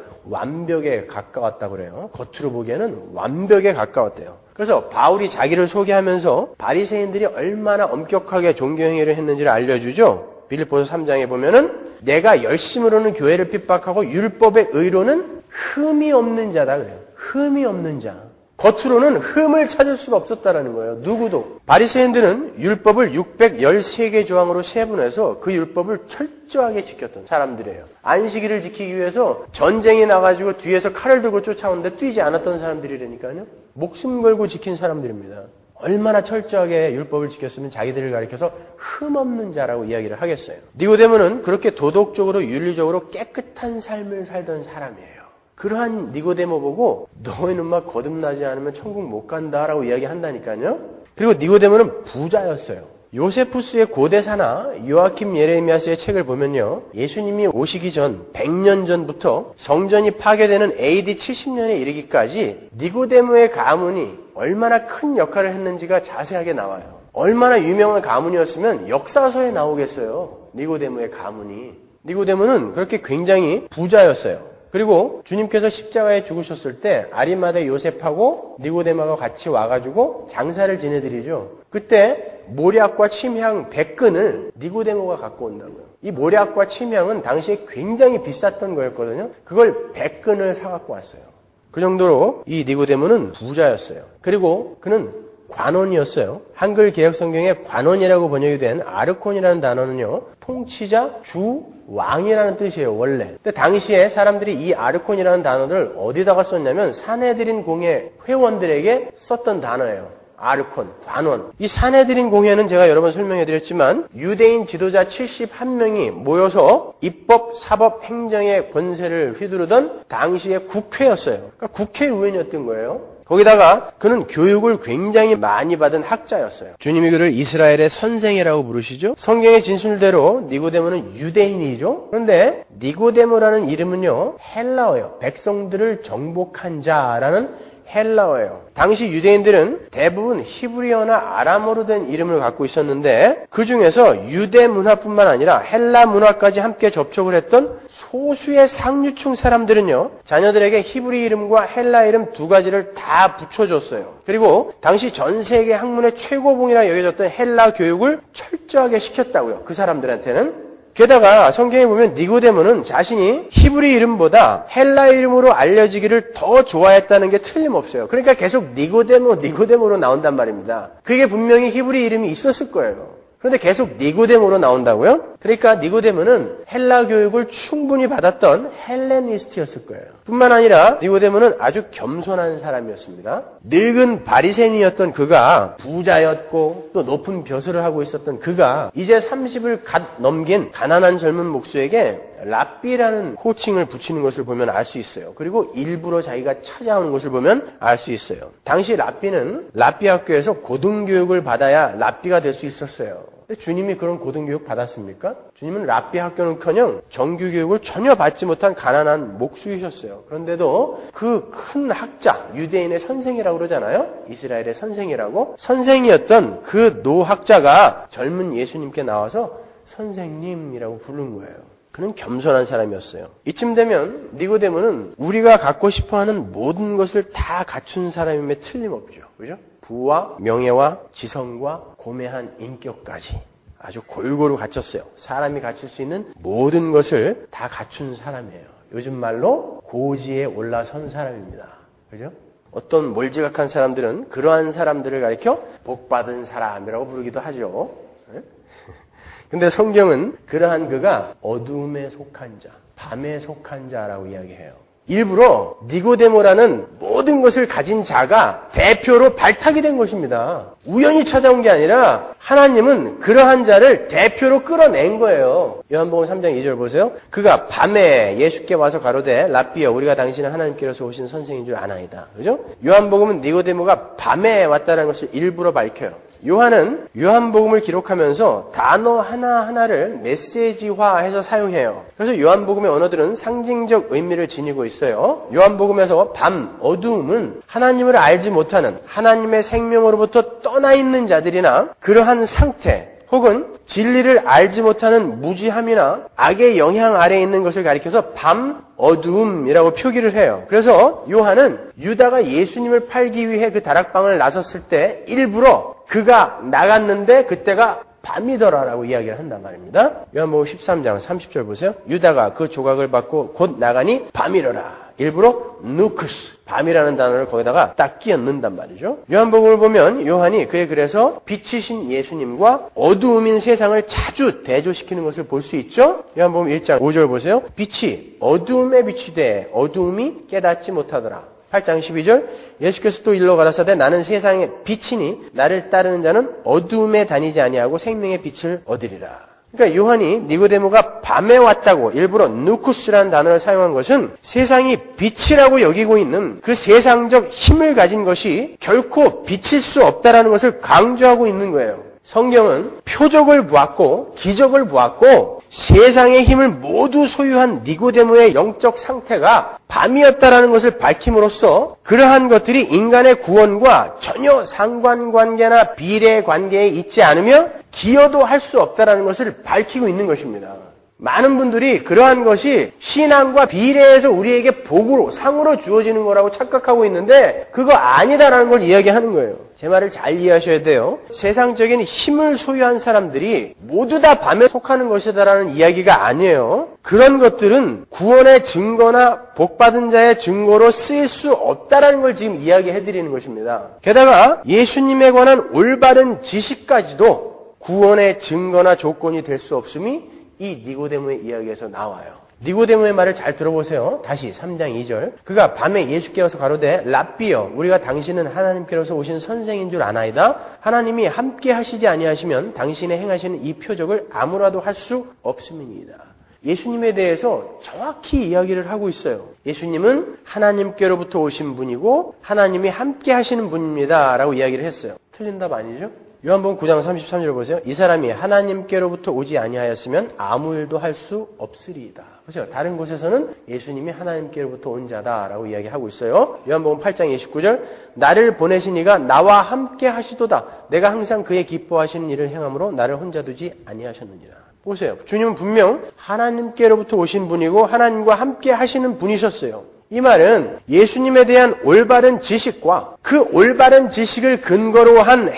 완벽에 가까웠다고 그래요. 겉으로 보기에는 완벽에 가까웠대요. 그래서 바울이 자기를 소개하면서 바리새인들이 얼마나 엄격하게 종교 행위를 했는지를 알려주죠. 빌립보서 삼 장에 보면은 내가 열심으로는 교회를 핍박하고 율법의 의로는 흠이 없는 자다 그래요. 흠이 없는 자. 겉으로는 흠을 찾을 수가 없었다라는 거예요. 누구도. 바리새인들은 율법을 육백십삼 개 조항으로 세분해서 그 율법을 철저하게 지켰던 사람들이에요. 안식일을 지키기 위해서 전쟁에 나가지고 뒤에서 칼을 들고 쫓아오는데 뛰지 않았던 사람들이라니까요. 목숨 걸고 지킨 사람들입니다. 얼마나 철저하게 율법을 지켰으면 자기들을 가리켜서 흠 없는 자라고 이야기를 하겠어요. 니고데모는 그렇게 도덕적으로 윤리적으로 깨끗한 삶을 살던 사람이에요. 그러한 니고데모 보고 너희는 막 거듭나지 않으면 천국 못 간다라고 이야기한다니까요. 그리고 니고데모는 부자였어요. 요세푸스의 고대사나 요아킴 예레미야스의 책을 보면요. 예수님이 오시기 전 백 년 전부터 성전이 파괴되는 에이디 칠십 년에 이르기까지 니고데모의 가문이 얼마나 큰 역할을 했는지가 자세하게 나와요. 얼마나 유명한 가문이었으면 역사서에 나오겠어요. 니고데모의 가문이. 니고데모는 그렇게 굉장히 부자였어요. 그리고 주님께서 십자가에 죽으셨을 때 아리마대 요셉하고 니고데모가 같이 와가지고 장사를 지내드리죠. 그때 모략과 침향 백 근을 니고데모가 갖고 온다고요. 이 모략과 침향은 당시에 굉장히 비쌌던 거였거든요. 그걸 백 근을 사갖고 왔어요. 그 정도로 이 니고데모는 부자였어요. 그리고 그는 관원이었어요. 한글 개혁 성경에 관원이라고 번역이 된 아르콘이라는 단어는요. 통치자, 주, 왕이라는 뜻이에요. 원래. 근데 당시에 사람들이 이 아르콘이라는 단어를 어디다가 썼냐면 사내들인 공회 회원들에게 썼던 단어예요. 아르콘, 관원. 이 사내들인 공회는 제가 여러 번 설명해드렸지만 유대인 지도자 칠십일 명이 모여서 입법, 사법, 행정의 권세를 휘두르던 당시의 국회였어요. 그러니까 국회의원이었던 거예요. 거기다가 그는 교육을 굉장히 많이 받은 학자였어요. 주님이 그를 이스라엘의 선생이라고 부르시죠. 성경의 진술대로 니고데모는 유대인이죠. 그런데 니고데모라는 이름은요. 헬라어예요. 백성들을 정복한 자라는 헬라어예요. 당시 유대인들은 대부분 히브리어나 아람어로 된 이름을 갖고 있었는데 그 중에서 유대 문화뿐만 아니라 헬라 문화까지 함께 접촉을 했던 소수의 상류층 사람들은요. 자녀들에게 히브리 이름과 헬라 이름 두 가지를 다 붙여줬어요. 그리고 당시 전 세계 학문의 최고봉이라 여겨졌던 헬라 교육을 철저하게 시켰다고요. 그 사람들한테는. 게다가 성경에 보면 니고데모는 자신이 히브리 이름보다 헬라 이름으로 알려지기를 더 좋아했다는 게 틀림없어요. 그러니까 계속 니고데모, 니고데모로 나온단 말입니다. 그게 분명히 히브리 이름이 있었을 거예요. 그런데 계속 니고데모로 나온다고요? 그러니까 니고데모는 헬라 교육을 충분히 받았던 헬레니스트였을 거예요. 뿐만 아니라 니고데모는 아주 겸손한 사람이었습니다. 늙은 바리새인이었던 그가 부자였고 또 높은 벼슬을 하고 있었던 그가 이제 삼십을 갓 넘긴 가난한 젊은 목수에게 랍비라는 호칭을 붙이는 것을 보면 알 수 있어요. 그리고 일부러 자기가 찾아오는 것을 보면 알 수 있어요. 당시 랍비는 랍비 학교에서 고등교육을 받아야 랍비가 될 수 있었어요. 근데 주님이 그런 고등교육 받았습니까? 주님은 랍비 학교는커녕 정규교육을 전혀 받지 못한 가난한 목수이셨어요. 그런데도 그 큰 학자, 유대인의 선생이라고 그러잖아요. 이스라엘의 선생이라고. 선생이었던 그 노학자가 젊은 예수님께 나와서 선생님이라고 부른 거예요. 그는 겸손한 사람이었어요. 이쯤 되면 니고데모는 우리가 갖고 싶어하는 모든 것을 다 갖춘 사람임에 틀림없죠. 그죠? 부와 명예와 지성과 고매한 인격까지 아주 골고루 갖췄어요. 사람이 갖출 수 있는 모든 것을 다 갖춘 사람이에요. 요즘 말로 고지에 올라선 사람입니다. 그죠? 어떤 몰지각한 사람들은 그러한 사람들을 가리켜 복받은 사람이라고 부르기도 하죠. 근데 성경은 그러한 그가 어둠에 속한 자, 밤에 속한 자라고 이야기해요. 일부러 니고데모라는 모든 것을 가진 자가 대표로 발탁이 된 것입니다. 우연히 찾아온 게 아니라 하나님은 그러한 자를 대표로 끌어낸 거예요. 요한복음 삼 장 이 절 보세요. 그가 밤에 예수께 와서 가로되 랍비여 우리가 당신은 하나님께로서 오신 선생인 줄 아나이다. 그죠? 요한복음은 니고데모가 밤에 왔다는 것을 일부러 밝혀요. 요한은 요한복음을 기록하면서 단어 하나하나를 메시지화해서 사용해요. 그래서 요한복음의 언어들은 상징적 의미를 지니고 있어요. 요한복음에서 밤, 어두움은 하나님을 알지 못하는 하나님의 생명으로부터 떠나 있는 자들이나 그러한 상태 혹은 진리를 알지 못하는 무지함이나 악의 영향 아래에 있는 것을 가리켜서 밤, 어두움이라고 표기를 해요. 그래서 요한은 유다가 예수님을 팔기 위해 그 다락방을 나섰을 때 일부러 그가 나갔는데 그때가 밤이더라라고 이야기를 한단 말입니다. 요한복음 십삼 장 삼십 절 보세요. 유다가 그 조각을 받고 곧 나가니 밤이러라. 일부러 누크스, 밤이라는 단어를 거기다가 딱 끼워 넣는단 말이죠. 요한복음을 보면 요한이 그의 글에서 빛이신 예수님과 어두움인 세상을 자주 대조시키는 것을 볼 수 있죠. 요한복음 일 장 오 절 보세요. 빛이 어두움에 빛이 돼 어두움이 깨닫지 못하더라. 팔 장 십이 절 예수께서 또 일러 가라사대 나는 세상의 빛이니 나를 따르는 자는 어두움에 다니지 아니하고 생명의 빛을 얻으리라. 그러니까 요한이 니고데모가 밤에 왔다고 일부러 누쿠스라는 단어를 사용한 것은 세상이 빛이라고 여기고 있는 그 세상적 힘을 가진 것이 결코 빛일 수 없다라는 것을 강조하고 있는 거예요. 성경은 표적을 보았고 기적을 보았고 세상의 힘을 모두 소유한 니고데모의 영적 상태가 밤이었다라는 것을 밝힘으로써 그러한 것들이 인간의 구원과 전혀 상관관계나 비례관계에 있지 않으며 기여도 할 수 없다라는 것을 밝히고 있는 것입니다. 많은 분들이 그러한 것이 신앙과 비례해서 우리에게 복으로, 상으로 주어지는 거라고 착각하고 있는데 그거 아니다라는 걸 이야기하는 거예요. 제 말을 잘 이해하셔야 돼요. 세상적인 힘을 소유한 사람들이 모두 다 밤에 속하는 것이다라는 이야기가 아니에요. 그런 것들은 구원의 증거나 복받은 자의 증거로 쓰일 수 없다라는 걸 지금 이야기해드리는 것입니다. 게다가 예수님에 관한 올바른 지식까지도 구원의 증거나 조건이 될 수 없음이 이 니고데모의 이야기에서 나와요. 니고데모의 말을 잘 들어보세요. 다시 삼 장 이 절. 그가 밤에 예수께 와서 가로되 랍비여 우리가 당신은 하나님께로서 오신 선생인 줄 아나이다. 하나님이 함께 하시지 아니하시면 당신의 행하시는 이 표적을 아무라도 할 수 없음이니이다. 예수님에 대해서 정확히 이야기를 하고 있어요. 예수님은 하나님께로부터 오신 분이고 하나님이 함께 하시는 분입니다 라고 이야기를 했어요. 틀린 답 아니죠? 요한복음 구 장 삼십삼 절 보세요. 이 사람이 하나님께로부터 오지 아니하였으면 아무 일도 할 수 없으리이다. 보세요. 다른 곳에서는 예수님이 하나님께로부터 온 자다라고 이야기하고 있어요. 요한복음 팔 장 이십구 절 나를 보내신 이가 나와 함께 하시도다. 내가 항상 그의 기뻐하시는 일을 행함으로 나를 혼자 두지 아니하셨느니라. 보세요. 주님은 분명 하나님께로부터 오신 분이고 하나님과 함께 하시는 분이셨어요. 이 말은 예수님에 대한 올바른 지식과 그 올바른 지식을 근거로 한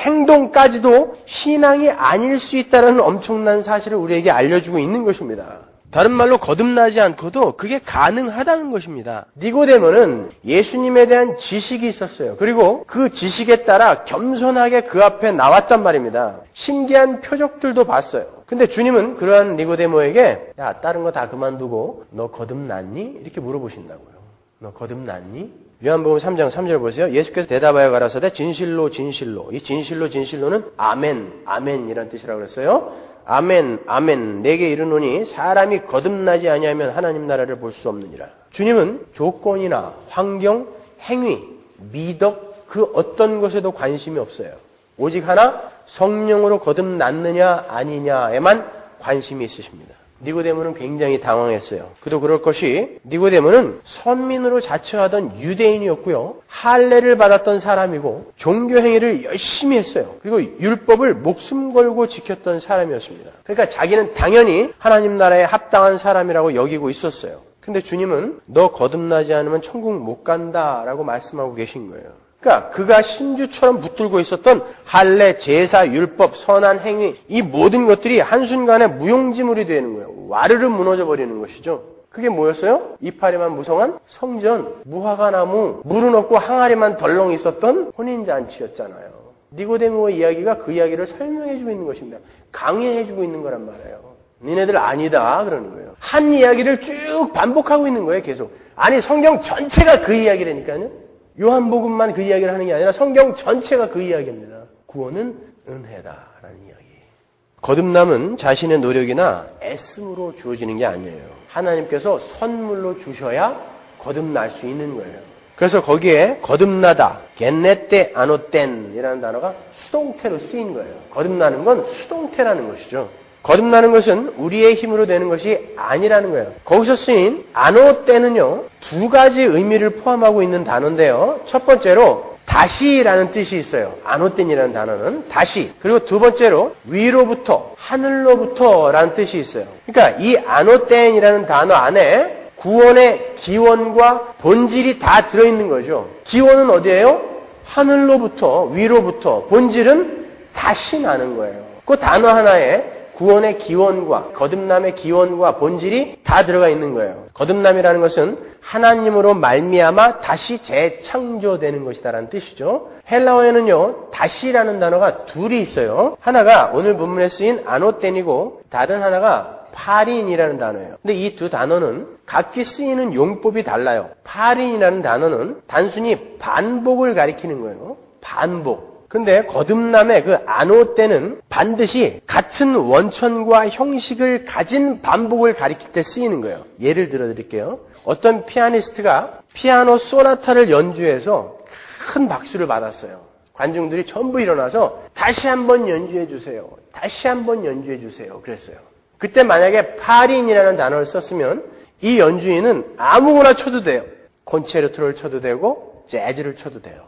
행동까지도 신앙이 아닐 수 있다는 엄청난 사실을 우리에게 알려주고 있는 것입니다. 다른 말로 거듭나지 않고도 그게 가능하다는 것입니다. 니고데모는 예수님에 대한 지식이 있었어요. 그리고 그 지식에 따라 겸손하게 그 앞에 나왔단 말입니다. 신기한 표적들도 봤어요. 근데 주님은 그러한 니고데모에게 야, 다른 거 다 그만두고 너 거듭났니? 이렇게 물어보신다고요. 너 거듭났니? 요한복음 삼 장 삼 절 보세요. 예수께서 대답하여 가라사대 진실로 진실로. 이 진실로 진실로는 아멘, 아멘이란 뜻이라고 그랬어요. 아멘, 아멘. 내게 이르노니 사람이 거듭나지 아니하면 하나님 나라를 볼 수 없느니라. 주님은 조건이나 환경, 행위, 미덕 그 어떤 것에도 관심이 없어요. 오직 하나 성령으로 거듭났느냐 아니냐에만 관심이 있으십니다. 니고데모는 굉장히 당황했어요. 그도 그럴 것이 니고데모는 선민으로 자처하던 유대인이었고요. 할례를 받았던 사람이고 종교 행위를 열심히 했어요. 그리고 율법을 목숨 걸고 지켰던 사람이었습니다. 그러니까 자기는 당연히 하나님 나라에 합당한 사람이라고 여기고 있었어요. 근데 주님은 너 거듭나지 않으면 천국 못 간다라고 말씀하고 계신 거예요. 그러니까 그가 신주처럼 붙들고 있었던 할례, 제사, 율법, 선한 행위 이 모든 것들이 한순간에 무용지물이 되는 거예요. 와르르 무너져 버리는 것이죠. 그게 뭐였어요? 이파리만 무성한 성전, 무화과 나무, 물은 없고 항아리만 덜렁 있었던 혼인잔치였잖아요. 니고데모의 이야기가 그 이야기를 설명해주고 있는 것입니다. 강해해주고 있는 거란 말이에요. 니네들 아니다 그러는 거예요. 한 이야기를 쭉 반복하고 있는 거예요. 계속. 아니 성경 전체가 그 이야기라니까요. 요한복음만 그 이야기를 하는 게 아니라 성경 전체가 그 이야기입니다. 구원은 은혜다라는 이야기. 거듭남은 자신의 노력이나 애씀으로 주어지는 게 아니에요. 하나님께서 선물로 주셔야 거듭날 수 있는 거예요. 그래서 거기에 거듭나다, 겟네테 아노텐이라는 단어가 수동태로 쓰인 거예요. 거듭나는 건 수동태라는 것이죠. 거듭나는 것은 우리의 힘으로 되는 것이 아니라는 거예요. 거기서 쓰인 아노텐은요, 두 가지 의미를 포함하고 있는 단어인데요. 첫 번째로 다시라는 뜻이 있어요. 아노텐이라는 단어는 다시. 그리고 두 번째로 위로부터, 하늘로부터라는 뜻이 있어요. 그러니까 이 아노텐이라는 단어 안에 구원의 기원과 본질이 다 들어있는 거죠. 기원은 어디예요? 하늘로부터, 위로부터. 본질은 다시 나는 거예요. 그 단어 하나에 구원의 기원과 거듭남의 기원과 본질이 다 들어가 있는 거예요. 거듭남이라는 것은 하나님으로 말미암아 다시 재창조되는 것이다라는 뜻이죠. 헬라어에는요, 다시라는 단어가 둘이 있어요. 하나가 오늘 본문에 쓰인 아노텐이고 다른 하나가 파린이라는 단어예요. 근데 이 두 단어는 각기 쓰이는 용법이 달라요. 파린이라는 단어는 단순히 반복을 가리키는 거예요. 반복. 근데 거듭남의 그 아노텐은 반드시 같은 원천과 형식을 가진 반복을 가리킬 때 쓰이는 거예요. 예를 들어 드릴게요. 어떤 피아니스트가 피아노 소나타를 연주해서 큰 박수를 받았어요. 관중들이 전부 일어나서 다시 한번 연주해 주세요. 다시 한번 연주해 주세요. 그랬어요. 그때 만약에 파린이라는 단어를 썼으면 이 연주인은 아무거나 쳐도 돼요. 콘체르토를 쳐도 되고 재즈를 쳐도 돼요.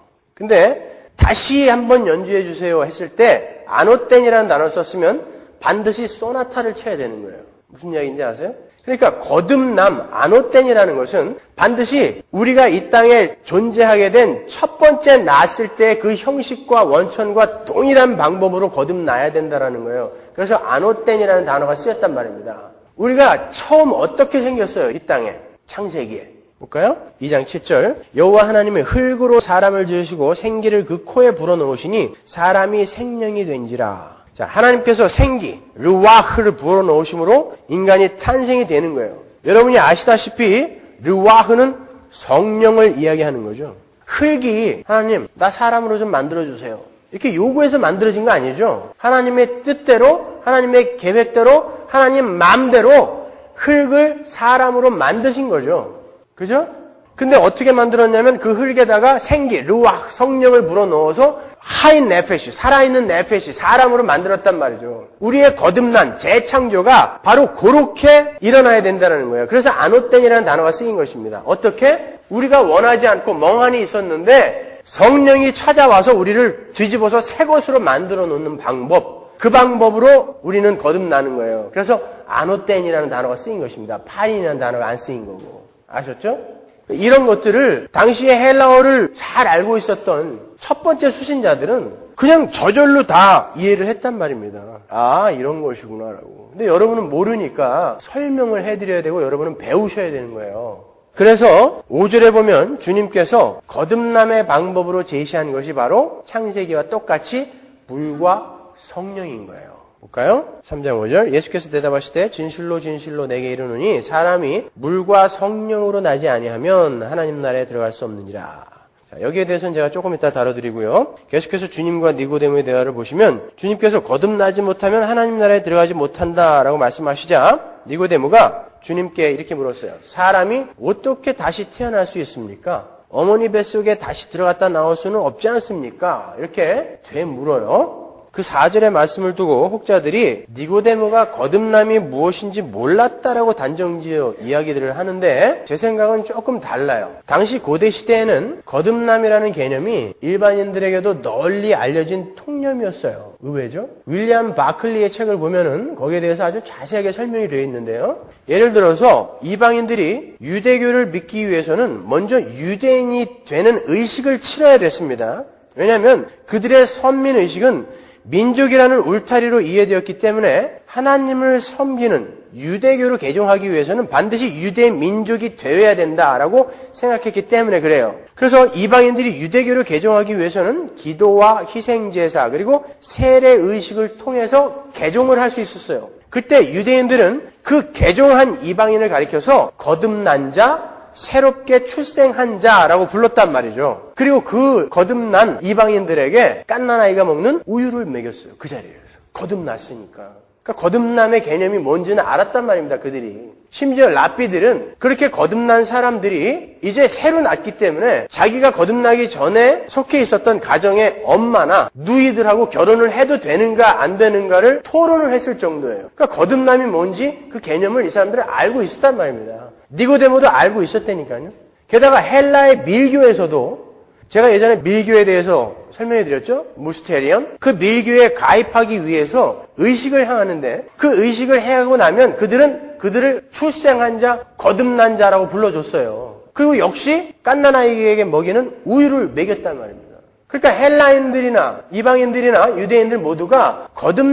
근데 다시 한번 연주해 주세요 했을 때 아노텐이라는 단어를 썼으면 반드시 소나타를 쳐야 되는 거예요. 무슨 이야기인지 아세요? 그러니까 거듭남, 아노텐이라는 것은 반드시 우리가 이 땅에 존재하게 된 첫 번째 낳았을 때 그 형식과 원천과 동일한 방법으로 거듭나야 된다는 거예요. 그래서 아노텐이라는 단어가 쓰였단 말입니다. 우리가 처음 어떻게 생겼어요? 이 땅에. 창세기에. 볼까요? 이 장 칠 절. 여호와 하나님이 흙으로 사람을 지으시고 생기를 그 코에 불어넣으시니 사람이 생명이 된지라. 자, 하나님께서 생기, 르와흐를 불어넣으심으로 인간이 탄생이 되는 거예요. 여러분이 아시다시피 르와흐는 성령을 이야기하는 거죠. 흙이 하나님, 나 사람으로 좀 만들어주세요. 이렇게 요구해서 만들어진 거 아니죠? 하나님의 뜻대로, 하나님의 계획대로, 하나님 마음대로 흙을 사람으로 만드신 거죠. 그죠? 근데 어떻게 만들었냐면 그 흙에다가 생기, 르와흐, 성령을 불어넣어서 하인 네페시, 살아있는 네페시, 사람으로 만들었단 말이죠. 우리의 거듭난 재창조가 바로 그렇게 일어나야 된다는 거예요. 그래서 아노텐이라는 단어가 쓰인 것입니다. 어떻게? 우리가 원하지 않고 멍하니 있었는데 성령이 찾아와서 우리를 뒤집어서 새 것으로 만들어 놓는 방법, 그 방법으로 우리는 거듭나는 거예요. 그래서 아노텐이라는 단어가 쓰인 것입니다. 파린이라는 단어가 안 쓰인 거고. 아셨죠? 이런 것들을 당시에 헬라어를 잘 알고 있었던 첫 번째 수신자들은 그냥 저절로 다 이해를 했단 말입니다. 아, 이런 것이구나라고. 근데 여러분은 모르니까 설명을 해드려야 되고 여러분은 배우셔야 되는 거예요. 그래서 오 절에 보면 주님께서 거듭남의 방법으로 제시한 것이 바로 창세기와 똑같이 물과 성령인 거예요. 볼까요? 삼 장 오 절. 예수께서 대답하시되 진실로 진실로 내게 이르노니 사람이 물과 성령으로 나지 아니하면 하나님 나라에 들어갈 수 없느니라. 자, 여기에 대해서는 제가 조금 이따 다뤄드리고요. 계속해서 주님과 니고데모의 대화를 보시면 주님께서 거듭나지 못하면 하나님 나라에 들어가지 못한다라고 말씀하시자 니고데모가 주님께 이렇게 물었어요. 사람이 어떻게 다시 태어날 수 있습니까? 어머니 뱃속에 다시 들어갔다 나올 수는 없지 않습니까? 이렇게 되물어요. 그 사 절의 말씀을 두고 혹자들이 니고데모가 거듭남이 무엇인지 몰랐다라고 단정지어 이야기들을 하는데 제 생각은 조금 달라요. 당시 고대 시대에는 거듭남이라는 개념이 일반인들에게도 널리 알려진 통념이었어요. 의외죠? 윌리엄 바클리의 책을 보면은 거기에 대해서 아주 자세하게 설명이 되어 있는데요. 예를 들어서 이방인들이 유대교를 믿기 위해서는 먼저 유대인이 되는 의식을 치러야 됐습니다. 왜냐하면 그들의 선민의식은 민족이라는 울타리로 이해되었기 때문에 하나님을 섬기는 유대교를 개종하기 위해서는 반드시 유대 민족이 되어야 된다라고 생각했기 때문에 그래요. 그래서 이방인들이 유대교를 개종하기 위해서는 기도와 희생제사 그리고 세례의식을 통해서 개종을 할 수 있었어요. 그때 유대인들은 그 개종한 이방인을 가리켜서 거듭난 자, 새롭게 출생한 자라고 불렀단 말이죠. 그리고 그 거듭난 이방인들에게 갓난아이가 먹는 우유를 먹였어요. 그 자리에서. 거듭났으니까. 그러니까 거듭남의 개념이 뭔지는 알았단 말입니다. 그들이. 심지어 랍비들은 그렇게 거듭난 사람들이 이제 새로 낳기 때문에 자기가 거듭나기 전에 속해 있었던 가정의 엄마나 누이들하고 결혼을 해도 되는가 안 되는가를 토론을 했을 정도예요. 그러니까 거듭남이 뭔지 그 개념을 이 사람들은 알고 있었단 말입니다. 니고데모도 알고 있었다니까요. 게다가 헬라의 밀교에서도 제가 예전에 밀교에 대해서 설명해 드렸죠? 무스테리언. 그 밀교에 가입하기 위해서 의식을 행하는데 그 의식을 행하고 나면 그들은 그들을 출생한 자, 거듭난 자라고 불러줬어요. 그리고 역시 갓난아이에게 먹이는 우유를 먹였단 말입니다. 그러니까 헬라인들이나 이방인들이나 유대인들 모두가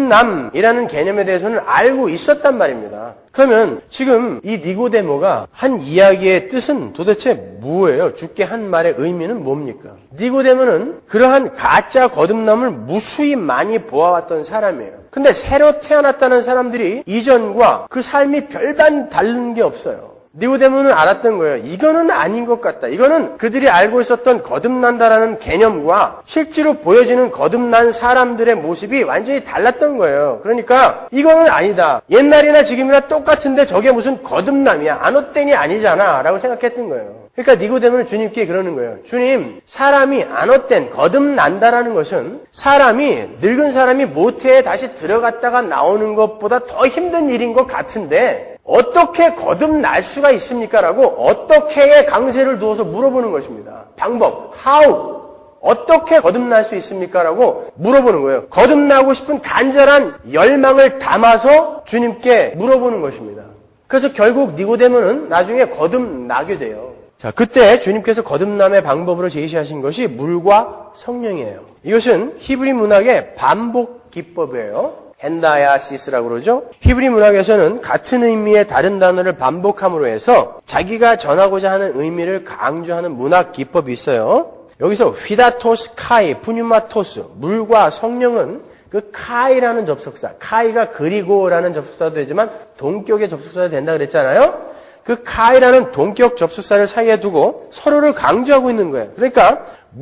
거듭남이라는 개념에 대해서는 알고 있었단 말입니다. 그러면 지금 이 니고데모가 한 이야기의 뜻은 도대체 뭐예요? 주께 한 말의 의미는 뭡니까? 니고데모는 그러한 가짜 거듭남을 무수히 많이 보아왔던 사람이에요. 근데 새로 태어났다는 사람들이 이전과 그 삶이 별반 다른 게 없어요. 니고데모는 알았던 거예요. 이거는 아닌 것 같다. 이거는 그들이 알고 있었던 거듭난다라는 개념과 실제로 보여지는 거듭난 사람들의 모습이 완전히 달랐던 거예요. 그러니까 이거는 아니다. 옛날이나 지금이나 똑같은데 저게 무슨 거듭남이야. 안헛된이 아니잖아. 라고 생각했던 거예요. 그러니까 니고데모는 주님께 그러는 거예요. 주님, 사람이 안헛된, 거듭난다라는 것은 사람이, 늙은 사람이 모태에 다시 들어갔다가 나오는 것보다 더 힘든 일인 것 같은데 어떻게 거듭날 수가 있습니까? 라고 어떻게의 강세를 두어서 물어보는 것입니다. 방법, how, 어떻게 거듭날 수 있습니까? 라고 물어보는 거예요. 거듭나고 싶은 간절한 열망을 담아서 주님께 물어보는 것입니다. 그래서 결국 니고데모는 나중에 거듭나게 돼요. 자, 그때 주님께서 거듭남의 방법으로 제시하신 것이 물과 성령이에요. 이것은 히브리 문학의 반복 기법이에요. 헨다야시스라고 그러죠. 히브리 문학에서는 같은 의미의 다른 단어를 반복함으로 해서 자기가 전하고자 하는 의미를 강조하는 문학 기법이 있어요. 여기서 휘다토스 카이, 푸뉴마토스, 물과 성령은 그 카이라는 접속사, 카이가 그리고라는 접속사도 되지만 동격의 접속사도 된다 그랬잖아요. 그 카이라는 동격 접속사를 사이에 두고 서로를 강조하고 있는 거예요. 그러니까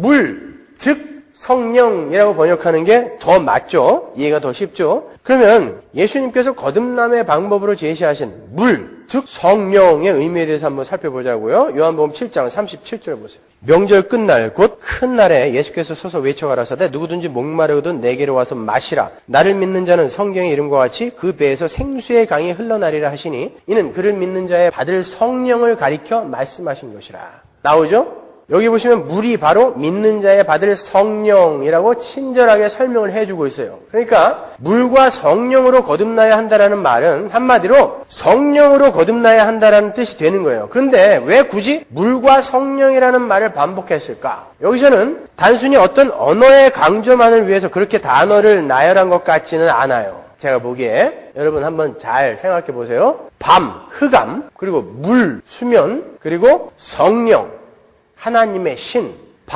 물, 즉 성령이라고 번역하는 게 더 맞죠? 이해가 더 쉽죠? 그러면 예수님께서 거듭남의 방법으로 제시하신 물, 즉 성령의 의미에 대해서 한번 살펴보자고요. 요한복음 칠 장 삼십칠 절 보세요. 명절 끝날 곧 큰 날에 예수께서 서서 외쳐가라사대 누구든지 목마르거든 내게로 와서 마시라. 나를 믿는 자는 성경의 이름과 같이 그 배에서 생수의 강이 흘러나리라 하시니 이는 그를 믿는 자의 받을 성령을 가리켜 말씀하신 것이라. 나오죠? 여기 보시면 물이 바로 믿는 자의 받을 성령이라고 친절하게 설명을 해주고 있어요. 그러니까 물과 성령으로 거듭나야 한다라는 말은 한마디로 성령으로 거듭나야 한다라는 뜻이 되는 거예요. 그런데 왜 굳이 물과 성령이라는 말을 반복했을까? 여기서는 단순히 어떤 언어의 강조만을 위해서 그렇게 단어를 나열한 것 같지는 않아요. 제가 보기에 여러분 한번 잘 생각해 보세요. 밤, 흑암, 그리고 물, 수면, 그리고 성령. 하나님의 신,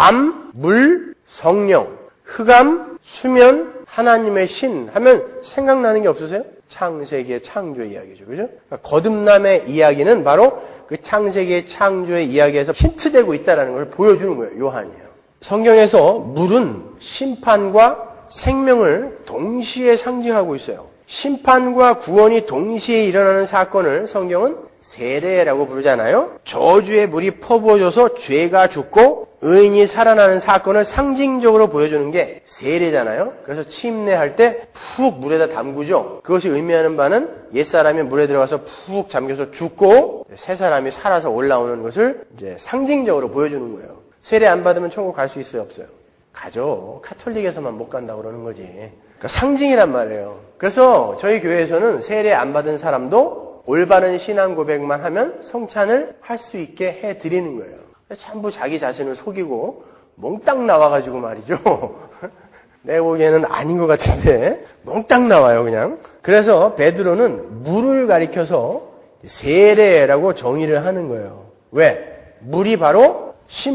밤, 물, 성령, 흑암, 수면, 하나님의 신 하면 생각나는 게 없으세요? 창세기의 창조 이야기죠. 그죠? 그러니까 거듭남의 이야기는 바로 그 창세기의 창조의 이야기에서 힌트되고 있다는 걸 보여주는 거예요. 요한이에요. 성경에서 물은 심판과 생명을 동시에 상징하고 있어요. 심판과 구원이 동시에 일어나는 사건을 성경은 세례라고 부르잖아요. 저주의 물이 퍼부어져서 죄가 죽고 의인이 살아나는 사건을 상징적으로 보여주는 게 세례잖아요. 그래서 침례할 때 푹 물에다 담그죠. 그것이 의미하는 바는 옛사람이 물에 들어가서 푹 잠겨서 죽고 새 사람이 살아서 올라오는 것을 이제 상징적으로 보여주는 거예요. 세례 안 받으면 천국 갈 수 있어요, 없어요? 가죠. 카톨릭에서만 못 간다고 그러는 거지. 그러니까 상징이란 말이에요. 그래서 저희 교회에서는 세례 안 받은 사람도 올바른 신앙 고백만 하면 성찬을 할 수 있게 해드리는 거예요. 전부 자기 자신을 속이고 몽땅 나와가지고 말이죠. 내가 보기에는 아닌 것 같은데 몽땅 나와요 그냥. 그래서 베드로는 물을 가리켜서 세례라고 정의를 하는 거예요. 왜? 물이 바로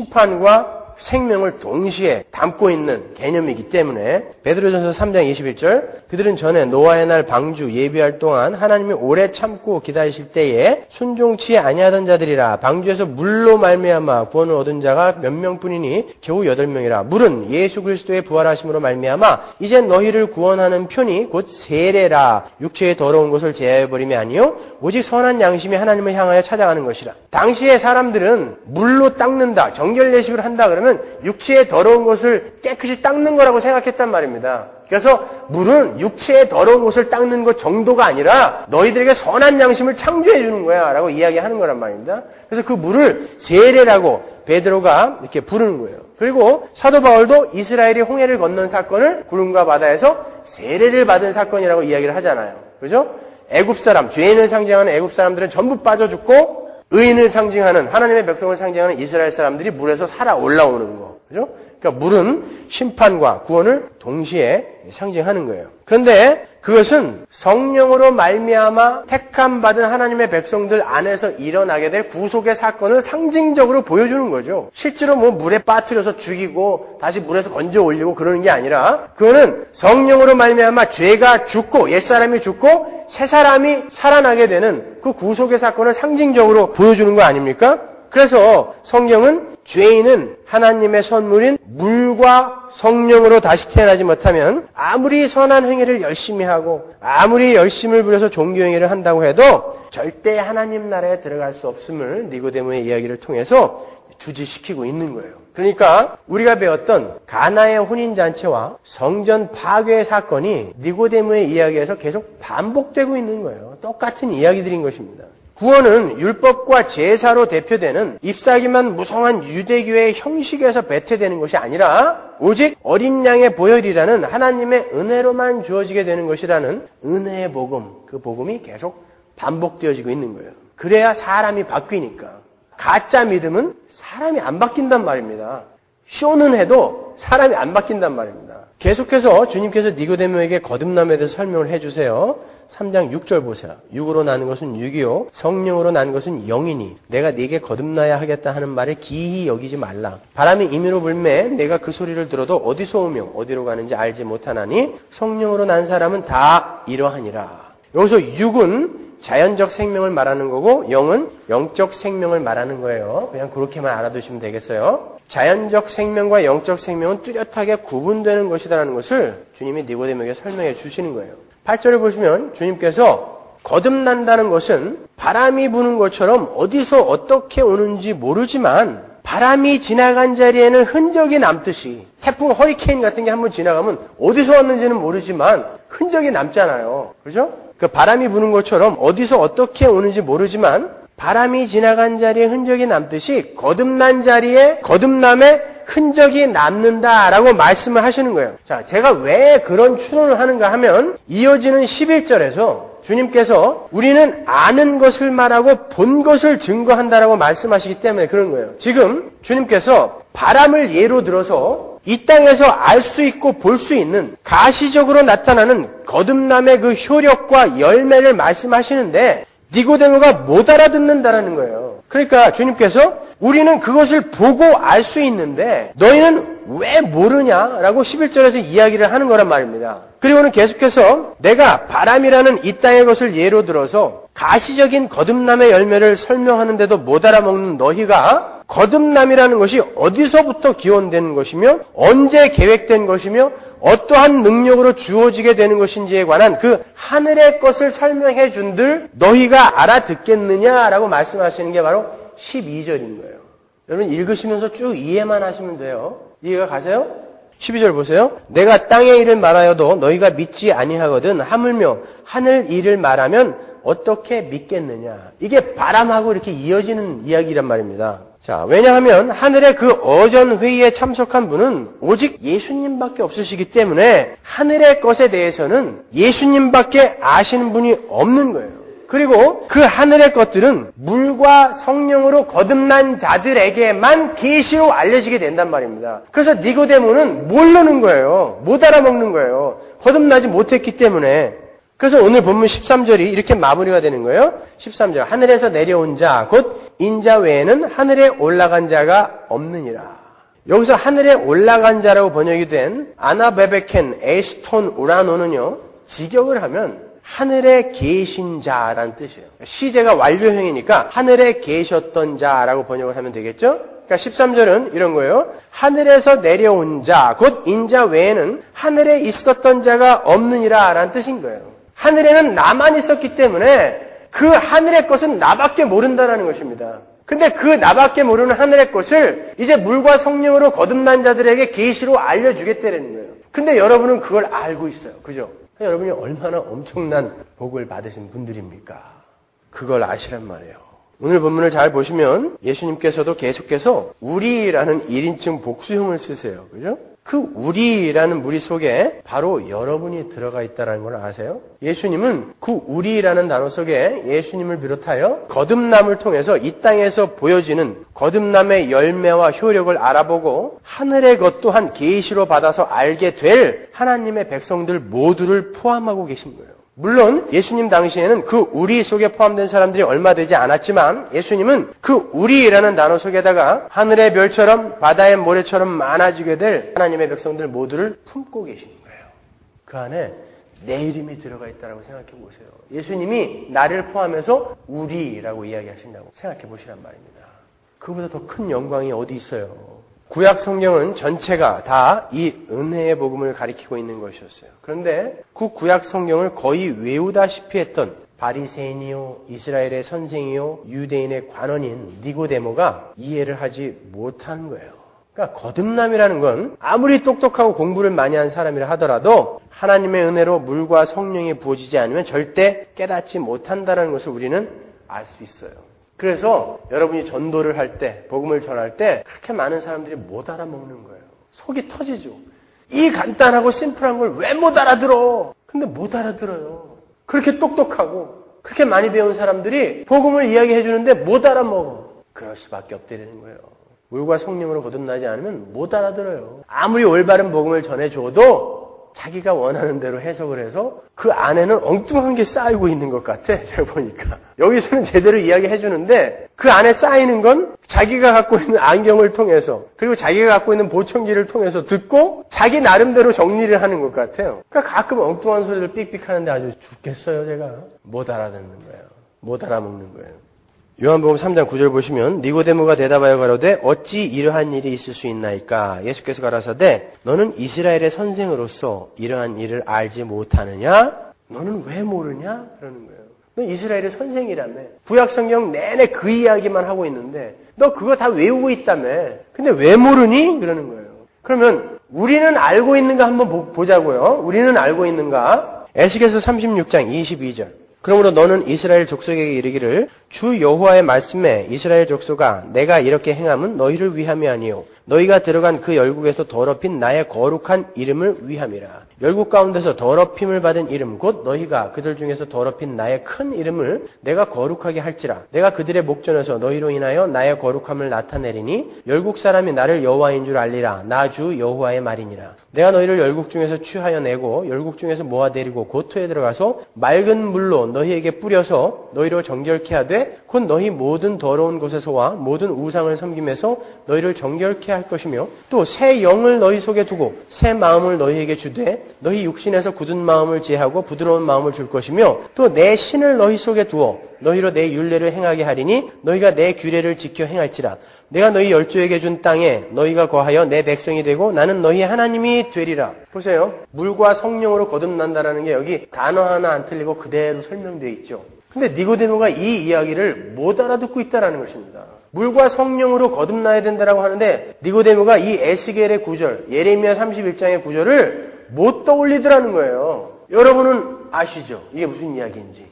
심판과 생명을 동시에 담고 있는 개념이기 때문에 베드로전서 삼 장 이십일 절 그들은 전에 노아의 날 방주 예비할 동안 하나님이 오래 참고 기다리실 때에 순종치 아니하던 자들이라. 방주에서 물로 말미암아 구원을 얻은 자가 몇 명뿐이니 겨우 여덟 명이라. 물은 예수 그리스도의 부활하심으로 말미암아 이제 너희를 구원하는 편이 곧 세례라. 육체의 더러운 것을 제하여버림이 아니요 오직 선한 양심이 하나님을 향하여 찾아가는 것이라. 당시의 사람들은 물로 닦는다, 정결 예식을 한다 그러면 육체의 더러운 것을 깨끗이 닦는 거라고 생각했단 말입니다. 그래서 물은 육체의 더러운 것을 닦는 것 정도가 아니라 너희들에게 선한 양심을 창조해 주는 거야 라고 이야기하는 거란 말입니다. 그래서 그 물을 세례라고 베드로가 이렇게 부르는 거예요. 그리고 사도 바울도 이스라엘이 홍해를 건넌 사건을 구름과 바다에서 세례를 받은 사건이라고 이야기를 하잖아요. 그죠? 애굽 사람, 죄인을 상징하는 애굽 사람들은 전부 빠져 죽고 의인을 상징하는 하나님의 백성을 상징하는 이스라엘 사람들이 물에서 살아 올라오는 거. 그죠? 그러니까 물은 심판과 구원을 동시에 상징하는 거예요. 그런데 그것은 성령으로 말미암아 택함 받은 하나님의 백성들 안에서 일어나게 될 구속의 사건을 상징적으로 보여주는 거죠. 실제로 뭐 물에 빠뜨려서 죽이고 다시 물에서 건져 올리고 그러는 게 아니라 그거는 성령으로 말미암아 죄가 죽고 옛사람이 죽고 새사람이 살아나게 되는 그 구속의 사건을 상징적으로 보여주는 거 아닙니까? 그래서 성경은 죄인은 하나님의 선물인 물과 성령으로 다시 태어나지 못하면 아무리 선한 행위를 열심히 하고 아무리 열심을 부려서 종교 행위를 한다고 해도 절대 하나님 나라에 들어갈 수 없음을 니고데모의 이야기를 통해서 주지시키고 있는 거예요. 그러니까 우리가 배웠던 가나의 혼인잔치와 성전 파괴 사건이 니고데모의 이야기에서 계속 반복되고 있는 거예요. 똑같은 이야기들인 것입니다. 구원은 율법과 제사로 대표되는 잎사귀만 무성한 유대교의 형식에서 배태되는 것이 아니라 오직 어린 양의 보혈이라는 하나님의 은혜로만 주어지게 되는 것이라는 은혜의 복음, 그 복음이 계속 반복되어지고 있는 거예요. 그래야 사람이 바뀌니까. 가짜 믿음은 사람이 안 바뀐단 말입니다. 쇼는 해도 사람이 안 바뀐단 말입니다. 계속해서 주님께서 니고데모에게 거듭남에 대해서 설명을 해주세요. 삼 장 육 절 보세요. 육으로 나는 것은 육이요 성령으로 난 것은 영이니 내가 네게 거듭나야 하겠다 하는 말을 기이히 여기지 말라. 바람이 임의로 불매 내가 그 소리를 들어도 어디서 오며 어디로 가는지 알지 못하나니 성령으로 난 사람은 다 이러하니라. 여기서 육은 자연적 생명을 말하는 거고 영은 영적 생명을 말하는 거예요. 그냥 그렇게만 알아두시면 되겠어요. 자연적 생명과 영적 생명은 뚜렷하게 구분되는 것이다라는 것을 주님이 니고데모에게 설명해 주시는 거예요. 팔 절을 보시면 주님께서 거듭난다는 것은 바람이 부는 것처럼 어디서 어떻게 오는지 모르지만 바람이 지나간 자리에는 흔적이 남듯이 태풍 허리케인 같은 게 한번 지나가면 어디서 왔는지는 모르지만 흔적이 남잖아요. 그렇죠? 그 바람이 부는 것처럼 어디서 어떻게 오는지 모르지만 바람이 지나간 자리에 흔적이 남듯이 거듭난 자리에 거듭남의 흔적이 남는다라고 말씀을 하시는 거예요. 자, 제가 왜 그런 추론을 하는가 하면 이어지는 십일 절에서 주님께서 우리는 아는 것을 말하고 본 것을 증거한다라고 말씀하시기 때문에 그런 거예요. 지금 주님께서 바람을 예로 들어서 이 땅에서 알 수 있고 볼 수 있는 가시적으로 나타나는 거듭남의 그 효력과 열매를 말씀하시는데 니고데모가 못 알아듣는다라는 거예요. 그러니까 주님께서 우리는 그것을 보고 알 수 있는데 너희는 왜 모르냐라고 십일 절에서 이야기를 하는 거란 말입니다. 그리고는 계속해서 내가 바람이라는 이 땅의 것을 예로 들어서 가시적인 거듭남의 열매를 설명하는데도 못 알아먹는 너희가 거듭남이라는 것이 어디서부터 기원되는 것이며 언제 계획된 것이며 어떠한 능력으로 주어지게 되는 것인지에 관한 그 하늘의 것을 설명해 준들 너희가 알아듣겠느냐라고 말씀하시는 게 바로 십이 절인 거예요. 여러분 읽으시면서 쭉 이해만 하시면 돼요. 이해가 가세요? 십이 절 보세요. 내가 땅의 일을 말하여도 너희가 믿지 아니하거든 하물며 하늘 일을 말하면 어떻게 믿겠느냐. 이게 바람하고 이렇게 이어지는 이야기란 말입니다. 자, 왜냐하면 하늘의 그 어전 회의에 참석한 분은 오직 예수님밖에 없으시기 때문에 하늘의 것에 대해서는 예수님밖에 아시는 분이 없는 거예요. 그리고 그 하늘의 것들은 물과 성령으로 거듭난 자들에게만 계시로 알려지게 된단 말입니다. 그래서 니고데모는 모르는 거예요. 못 알아먹는 거예요. 거듭나지 못했기 때문에. 그래서 오늘 본문 십삼 절이 이렇게 마무리가 되는 거예요. 십삼 절 하늘에서 내려온 자 곧 인자 외에는 하늘에 올라간 자가 없느니라. 여기서 하늘에 올라간 자라고 번역이 된 아나베베켄 에스톤 우라노는요. 직역을 하면 하늘에 계신 자라는 뜻이에요. 시제가 완료형이니까 하늘에 계셨던 자라고 번역을 하면 되겠죠? 그러니까 십삼 절은 이런 거예요. 하늘에서 내려온 자, 곧 인자 외에는 하늘에 있었던 자가 없느니라 라는 뜻인 거예요. 하늘에는 나만 있었기 때문에 그 하늘의 것은 나밖에 모른다라는 것입니다. 근데 그 나밖에 모르는 하늘의 것을 이제 물과 성령으로 거듭난 자들에게 계시로 알려주겠다는 거예요. 근데 여러분은 그걸 알고 있어요. 그죠? 여러분이 얼마나 엄청난 복을 받으신 분들입니까? 그걸 아시란 말이에요. 오늘 본문을 잘 보시면 예수님께서도 계속해서 우리라는 일인칭 복수형을 쓰세요. 그죠? 그 우리라는 무리 속에 바로 여러분이 들어가 있다는 걸 아세요? 예수님은 그 우리라는 단어 속에 예수님을 비롯하여 거듭남을 통해서 이 땅에서 보여지는 거듭남의 열매와 효력을 알아보고 하늘의 것 또한 계시로 받아서 알게 될 하나님의 백성들 모두를 포함하고 계신 거예요. 물론 예수님 당시에는 그 우리 속에 포함된 사람들이 얼마 되지 않았지만 예수님은 그 우리라는 단어 속에다가 하늘의 별처럼 바다의 모래처럼 많아지게 될 하나님의 백성들 모두를 품고 계시는 거예요. 그 안에 내 이름이 들어가 있다고 생각해 보세요. 예수님이 나를 포함해서 우리라고 이야기하신다고 생각해 보시란 말입니다. 그보다 더 큰 영광이 어디 있어요? 구약 성경은 전체가 다 이 은혜의 복음을 가리키고 있는 것이었어요. 그런데 그 구약 성경을 거의 외우다시피 했던 바리새인이요, 이스라엘의 선생이요, 유대인의 관원인 니고데모가 이해를 하지 못한 거예요. 그러니까 거듭남이라는 건 아무리 똑똑하고 공부를 많이 한 사람이라 하더라도 하나님의 은혜로 물과 성령이 부어지지 않으면 절대 깨닫지 못한다는 것을 우리는 알 수 있어요. 그래서 여러분이 전도를 할 때, 복음을 전할 때 그렇게 많은 사람들이 못 알아먹는 거예요. 속이 터지죠. 이 간단하고 심플한 걸 왜 못 알아들어? 근데 못 알아들어요. 그렇게 똑똑하고 그렇게 많이 배운 사람들이 복음을 이야기해 주는데 못 알아먹어. 그럴 수밖에 없다는 거예요. 물과 성령으로 거듭나지 않으면 못 알아들어요. 아무리 올바른 복음을 전해줘도 자기가 원하는 대로 해석을 해서 그 안에는 엉뚱한 게 쌓이고 있는 것 같아. 제가 보니까. 여기서는 제대로 이야기해 주는데 그 안에 쌓이는 건 자기가 갖고 있는 안경을 통해서 그리고 자기가 갖고 있는 보청기를 통해서 듣고 자기 나름대로 정리를 하는 것 같아요. 그러니까 가끔 엉뚱한 소리들 삑삑 하는데 아주 죽겠어요. 제가. 못 알아듣는 거예요. 못 알아먹는 거예요. 요한복음 삼 장 구 절 보시면 니고데모가 대답하여 가로되 어찌 이러한 일이 있을 수 있나이까? 예수께서 가라사대 너는 이스라엘의 선생으로서 이러한 일을 알지 못하느냐? 너는 왜 모르냐? 그러는 거예요. 너 이스라엘의 선생이라며. 구약성경 내내 그 이야기만 하고 있는데 너 그거 다 외우고 있다며. 근데 왜 모르니? 그러는 거예요. 그러면 우리는 알고 있는가 한번 보자고요. 우리는 알고 있는가? 에스겔서 삼십육 장 이십이 절. 그러므로 너는 이스라엘 족속에게 이르기를 주 여호와의 말씀에 이스라엘 족속아 내가 이렇게 행함은 너희를 위함이 아니요 너희가 들어간 그 열국에서 더럽힌 나의 거룩한 이름을 위함이라. 열국 가운데서 더럽힘을 받은 이름 곧 너희가 그들 중에서 더럽힌 나의 큰 이름을 내가 거룩하게 할지라. 내가 그들의 목전에서 너희로 인하여 나의 거룩함을 나타내리니 열국 사람이 나를 여호와인 줄 알리라. 나 주 여호와의 말이니라. 내가 너희를 열국 중에서 취하여 내고 열국 중에서 모아 데리고 고토에 들어가서 맑은 물로 너희에게 뿌려서 너희로 정결케 하되 곧 너희 모든 더러운 곳에서와 모든 우상을 섬김에서 너희를 정결케 할 것이며 또 새 영을 너희 속에 두고 새 마음을 너희에게 주되 너희 육신에서 굳은 마음을 제하고 부드러운 마음을 줄 것이며 또 내 신을 너희 속에 두어 너희로 내 율례를 행하게 하리니 너희가 내 규례를 지켜 행할지라. 내가 너희 열조에게 준 땅에 너희가 거하여 내 백성이 되고 나는 너희 하나님이 되리라. 보세요. 물과 성령으로 거듭난다라는 게 여기 단어 하나 안 틀리고 그대로 설명되어 있죠. 근데 니고데모가 이 이야기를 못 알아듣고 있다는 것입니다. 물과 성령으로 거듭나야 된다라고 하는데 니고데모가 이 에스겔의 구절, 예레미야 삼십일 장의 구절을 못 떠올리더라는 거예요. 여러분은 아시죠? 이게 무슨 이야기인지.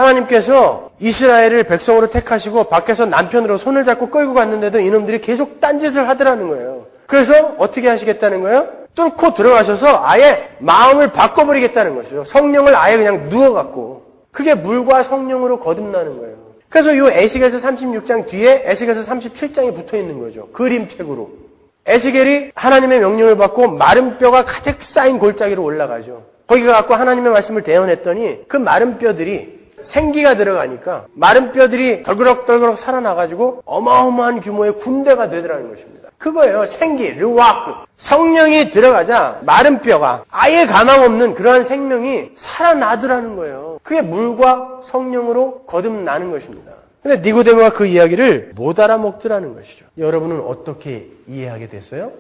하나님께서 이스라엘을 백성으로 택하시고 밖에서 남편으로 손을 잡고 끌고 갔는데도 이놈들이 계속 딴짓을 하더라는 거예요. 그래서 어떻게 하시겠다는 거예요? 뚫고 들어가셔서 아예 마음을 바꿔버리겠다는 것이죠. 성령을 아예 그냥 누워갖고. 그게 물과 성령으로 거듭나는 거예요. 그래서 이 에스겔서 삼십육 장 뒤에 에스겔서 삼십칠 장이 붙어 있는 거죠. 그림책으로. 에스겔이 하나님의 명령을 받고 마른 뼈가 가득 쌓인 골짜기로 올라가죠. 거기 가서 하나님의 말씀을 대언했더니 그 마른 뼈들이 생기가 들어가니까 마른 뼈들이 덜그럭덜그럭 살아나가지고 어마어마한 규모의 군대가 되더라는 것입니다. 그거예요. 생기, 르와크. 성령이 들어가자 마른 뼈가 아예 가망 없는 그러한 생명이 살아나더라는 거예요. 그게 물과 성령으로 거듭나는 것입니다. 근데 니고데모가 그 이야기를 못 알아먹더라는 것이죠. 여러분은 어떻게 이해하게 됐어요?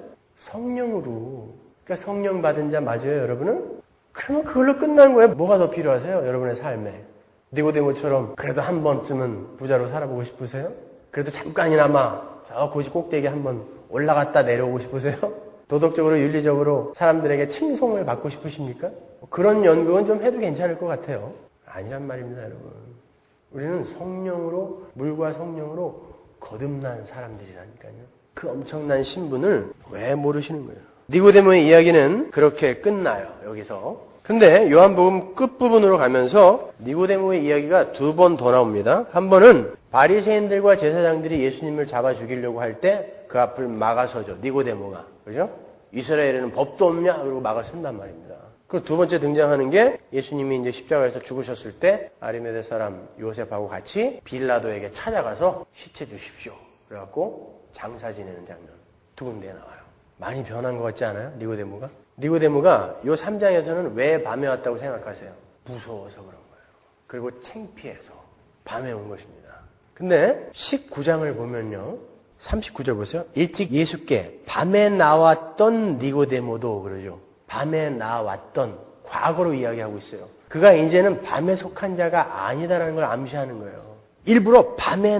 성령으로. 그러니까 성령 받은 자 맞아요, 여러분은? 그러면 그걸로 끝나는 거예요. 뭐가 더 필요하세요, 여러분의 삶에? 니고데모처럼 그래도 한 번쯤은 부자로 살아보고 싶으세요? 그래도 잠깐이나마 저 고지 꼭대기에 한번 올라갔다 내려오고 싶으세요? 도덕적으로 윤리적으로 사람들에게 칭송을 받고 싶으십니까? 그런 연극은 좀 해도 괜찮을 것 같아요. 아니란 말입니다, 여러분. 우리는 성령으로, 물과 성령으로 거듭난 사람들이라니까요. 그 엄청난 신분을 왜 모르시는 거예요? 니고데모의 이야기는 그렇게 끝나요, 여기서. 근데 요한복음 끝부분으로 가면서 니고데모의 이야기가 두 번 더 나옵니다. 한 번은 바리새인들과 제사장들이 예수님을 잡아 죽이려고 할 때 그 앞을 막아서죠. 니고데모가. 그죠? 이스라엘에는 법도 없냐? 그러고 막아선단 말입니다. 그리고 두 번째 등장하는 게 예수님이 이제 십자가에서 죽으셨을 때 아리마대 사람 요셉하고 같이 빌라도에게 찾아가서 시체 주십시오. 그래갖고 장사 지내는 장면. 두 군데에 나와요. 많이 변한 것 같지 않아요? 니고데모가? 니고데모가 요 삼 장에서는 왜 밤에 왔다고 생각하세요? 무서워서 그런 거예요. 그리고 창피해서 밤에 온 것입니다. 근데 십구 장을 보면요. 삼십구 절 보세요. 일찍 예수께 밤에 나왔던 니고데모도 그러죠. 밤에 나왔던 과거로 이야기하고 있어요. 그가 이제는 밤에 속한 자가 아니다라는 걸 암시하는 거예요. 일부러 밤에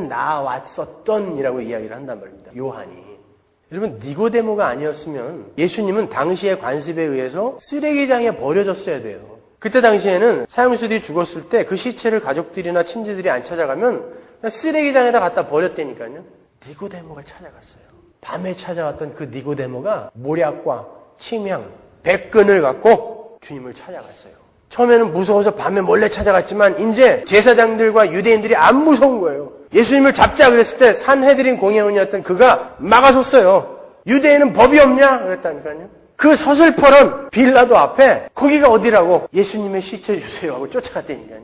나왔었던 이라고 이야기를 한단 말입니다. 요한이. 여러분 니고데모가 아니었으면 예수님은 당시의 관습에 의해서 쓰레기장에 버려졌어야 돼요. 그때 당시에는 사형수들이 죽었을 때 그 시체를 가족들이나 친지들이 안 찾아가면 그냥 쓰레기장에다 갖다 버렸다니까요. 니고데모가 찾아갔어요. 밤에 찾아왔던 그 니고데모가 모략과 침향, 백근을 갖고 주님을 찾아갔어요. 처음에는 무서워서 밤에 몰래 찾아갔지만 이제 제사장들과 유대인들이 안 무서운 거예요. 예수님을 잡자 그랬을 때 산헤드린 공회원이었던 그가 막아섰어요. 유대인은 법이 없냐? 그랬다니까요. 그 서슬퍼런 빌라도 앞에 거기가 어디라고 예수님의 시체 주세요 하고 쫓아갔다니까요.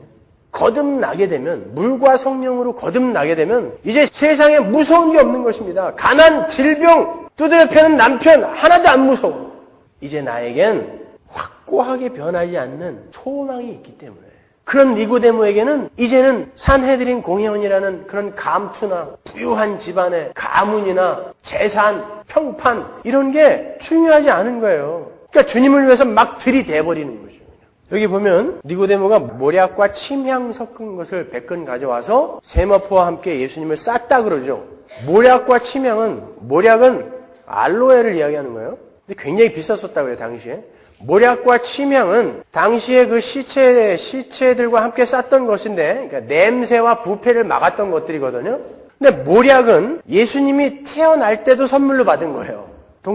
거듭나게 되면 물과 성령으로 거듭나게 되면 이제 세상에 무서운 게 없는 것입니다. 가난, 질병, 두드려 패는 남편 하나도 안 무서워. 이제 나에겐 확고하게 변하지 않는 소망이 있기 때문에 그런 니고데모에게는 이제는 산헤드린 공회원이라는 그런 감투나 부유한 집안의 가문이나 재산, 평판 이런 게 중요하지 않은 거예요. 그러니까 주님을 위해서 막 들이대버리는 거죠. 여기 보면 니고데모가 모략과 침향 섞은 것을 백근 가져와서 세마포와 함께 예수님을 쌌다 그러죠. 모략과 침향은 모략은 알로에를 이야기하는 거예요. 근데 굉장히 비쌌었다 그래요, 당시에. 모략과 침향은 당시에 그 시체, 시체들과 함께 쌌던 것인데, 그러니까 냄새와 부패를 막았던 것들이거든요. 근데 모략은 예수님이 태어날 때도 선물로 받은 거예요.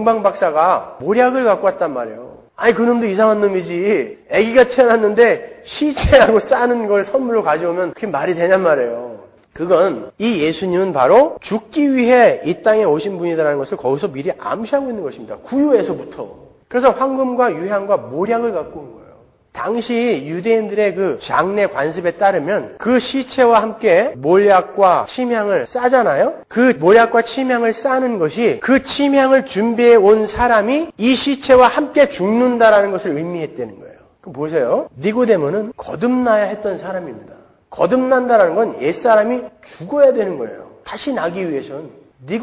동방박사가 모략을 갖고 왔단 말이에요. 아니 그놈도 이상한 놈이지. 아기가 태어났는데 시체하고 싸는 걸 선물로 가져오면 그게 말이 되냔 말이에요. 그건 이 예수님은 바로 죽기 위해 이 땅에 오신 분이다라는 것을 거기서 미리 암시하고 있는 것입니다. 구유에서부터. 그래서 황금과 유향과 모략을 갖고 온 거예요. 당시 유대인들의 그 장례 관습에 따르면 그 시체와 함께 모략과 침향을 싸잖아요. 그 모략과 침향을 싸는 것이 그 침향을 준비해 온 사람이 이 시체와 함께 죽는다라는 것을 의미했다는 거예요. 그럼 보세요. 니고데모는 거듭나야 했던 사람입니다. 거듭난다라는 건 옛사람이 죽어야 되는 거예요. 다시 나기 위해서는.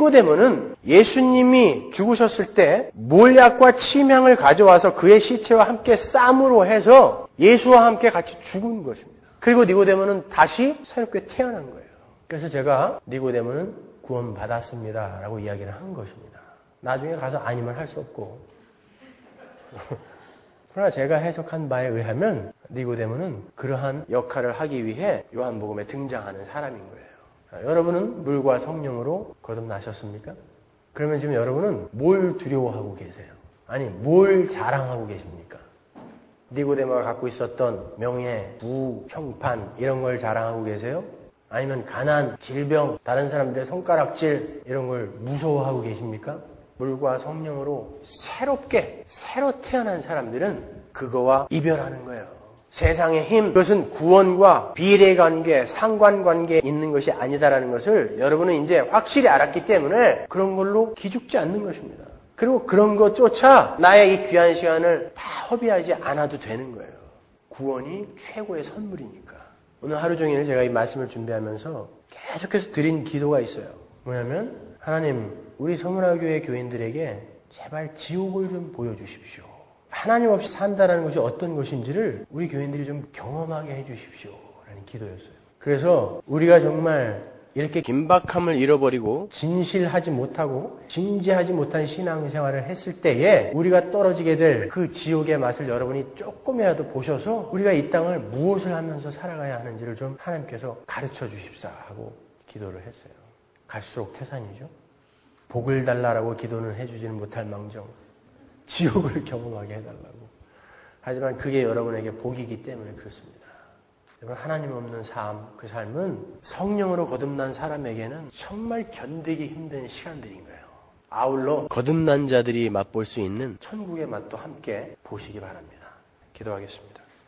니고데모는 예수님이 죽으셨을 때 몰약과 침향을 가져와서 그의 시체와 함께 쌈으로 해서 예수와 함께 같이 죽은 것입니다. 그리고 니고데모는 다시 새롭게 태어난 거예요. 그래서 제가 니고데모는 구원받았습니다 라고 이야기를 한 것입니다. 나중에 가서 아니면 할 수 없고 그러나 제가 해석한 바에 의하면 니고데모는 그러한 역할을 하기 위해 요한복음에 등장하는 사람인 거예요. 여러분은 물과 성령으로 거듭나셨습니까? 그러면 지금 여러분은 뭘 두려워하고 계세요? 아니, 뭘 자랑하고 계십니까? 니고데모가 갖고 있었던 명예, 부, 평판 이런 걸 자랑하고 계세요? 아니면 가난, 질병, 다른 사람들의 손가락질 이런 걸 무서워하고 계십니까? 물과 성령으로 새롭게 새로 태어난 사람들은 그거와 이별하는 거예요. 세상의 힘, 그것은 구원과 비례관계, 상관관계에 있는 것이 아니다라는 것을 여러분은 이제 확실히 알았기 때문에 그런 걸로 기죽지 않는 것입니다. 그리고 그런 것조차 나의 이 귀한 시간을 다 허비하지 않아도 되는 거예요. 구원이 최고의 선물이니까. 오늘 하루 종일 제가 이 말씀을 준비하면서 계속해서 드린 기도가 있어요. 뭐냐면 하나님, 우리 성문화교회 교인들에게 제발 지옥을 좀 보여주십시오. 하나님 없이 산다라는 것이 어떤 것인지를 우리 교인들이 좀 경험하게 해주십시오. 라는 기도였어요. 그래서 우리가 정말 이렇게 긴박함을 잃어버리고 진실하지 못하고 진지하지 못한 신앙생활을 했을 때에 우리가 떨어지게 될 그 지옥의 맛을 여러분이 조금이라도 보셔서 우리가 이 땅을 무엇을 하면서 살아가야 하는지를 좀 하나님께서 가르쳐 주십사 하고 기도를 했어요. 갈수록 태산이죠. 복을 달라라고 기도는 해주지는 못할 망정 지옥을 경험하게 해달라고. 하지만 그게 여러분에게 복이기 때문에 그렇습니다. 여러분, 하나님 없는 삶, 그 삶은 성령으로 거듭난 사람에게는 정말 견디기 힘든 시간들인 거예요. 아울러 거듭난 자들이 맛볼 수 있는 천국의 맛도 함께 보시기 바랍니다. 기도하겠습니다.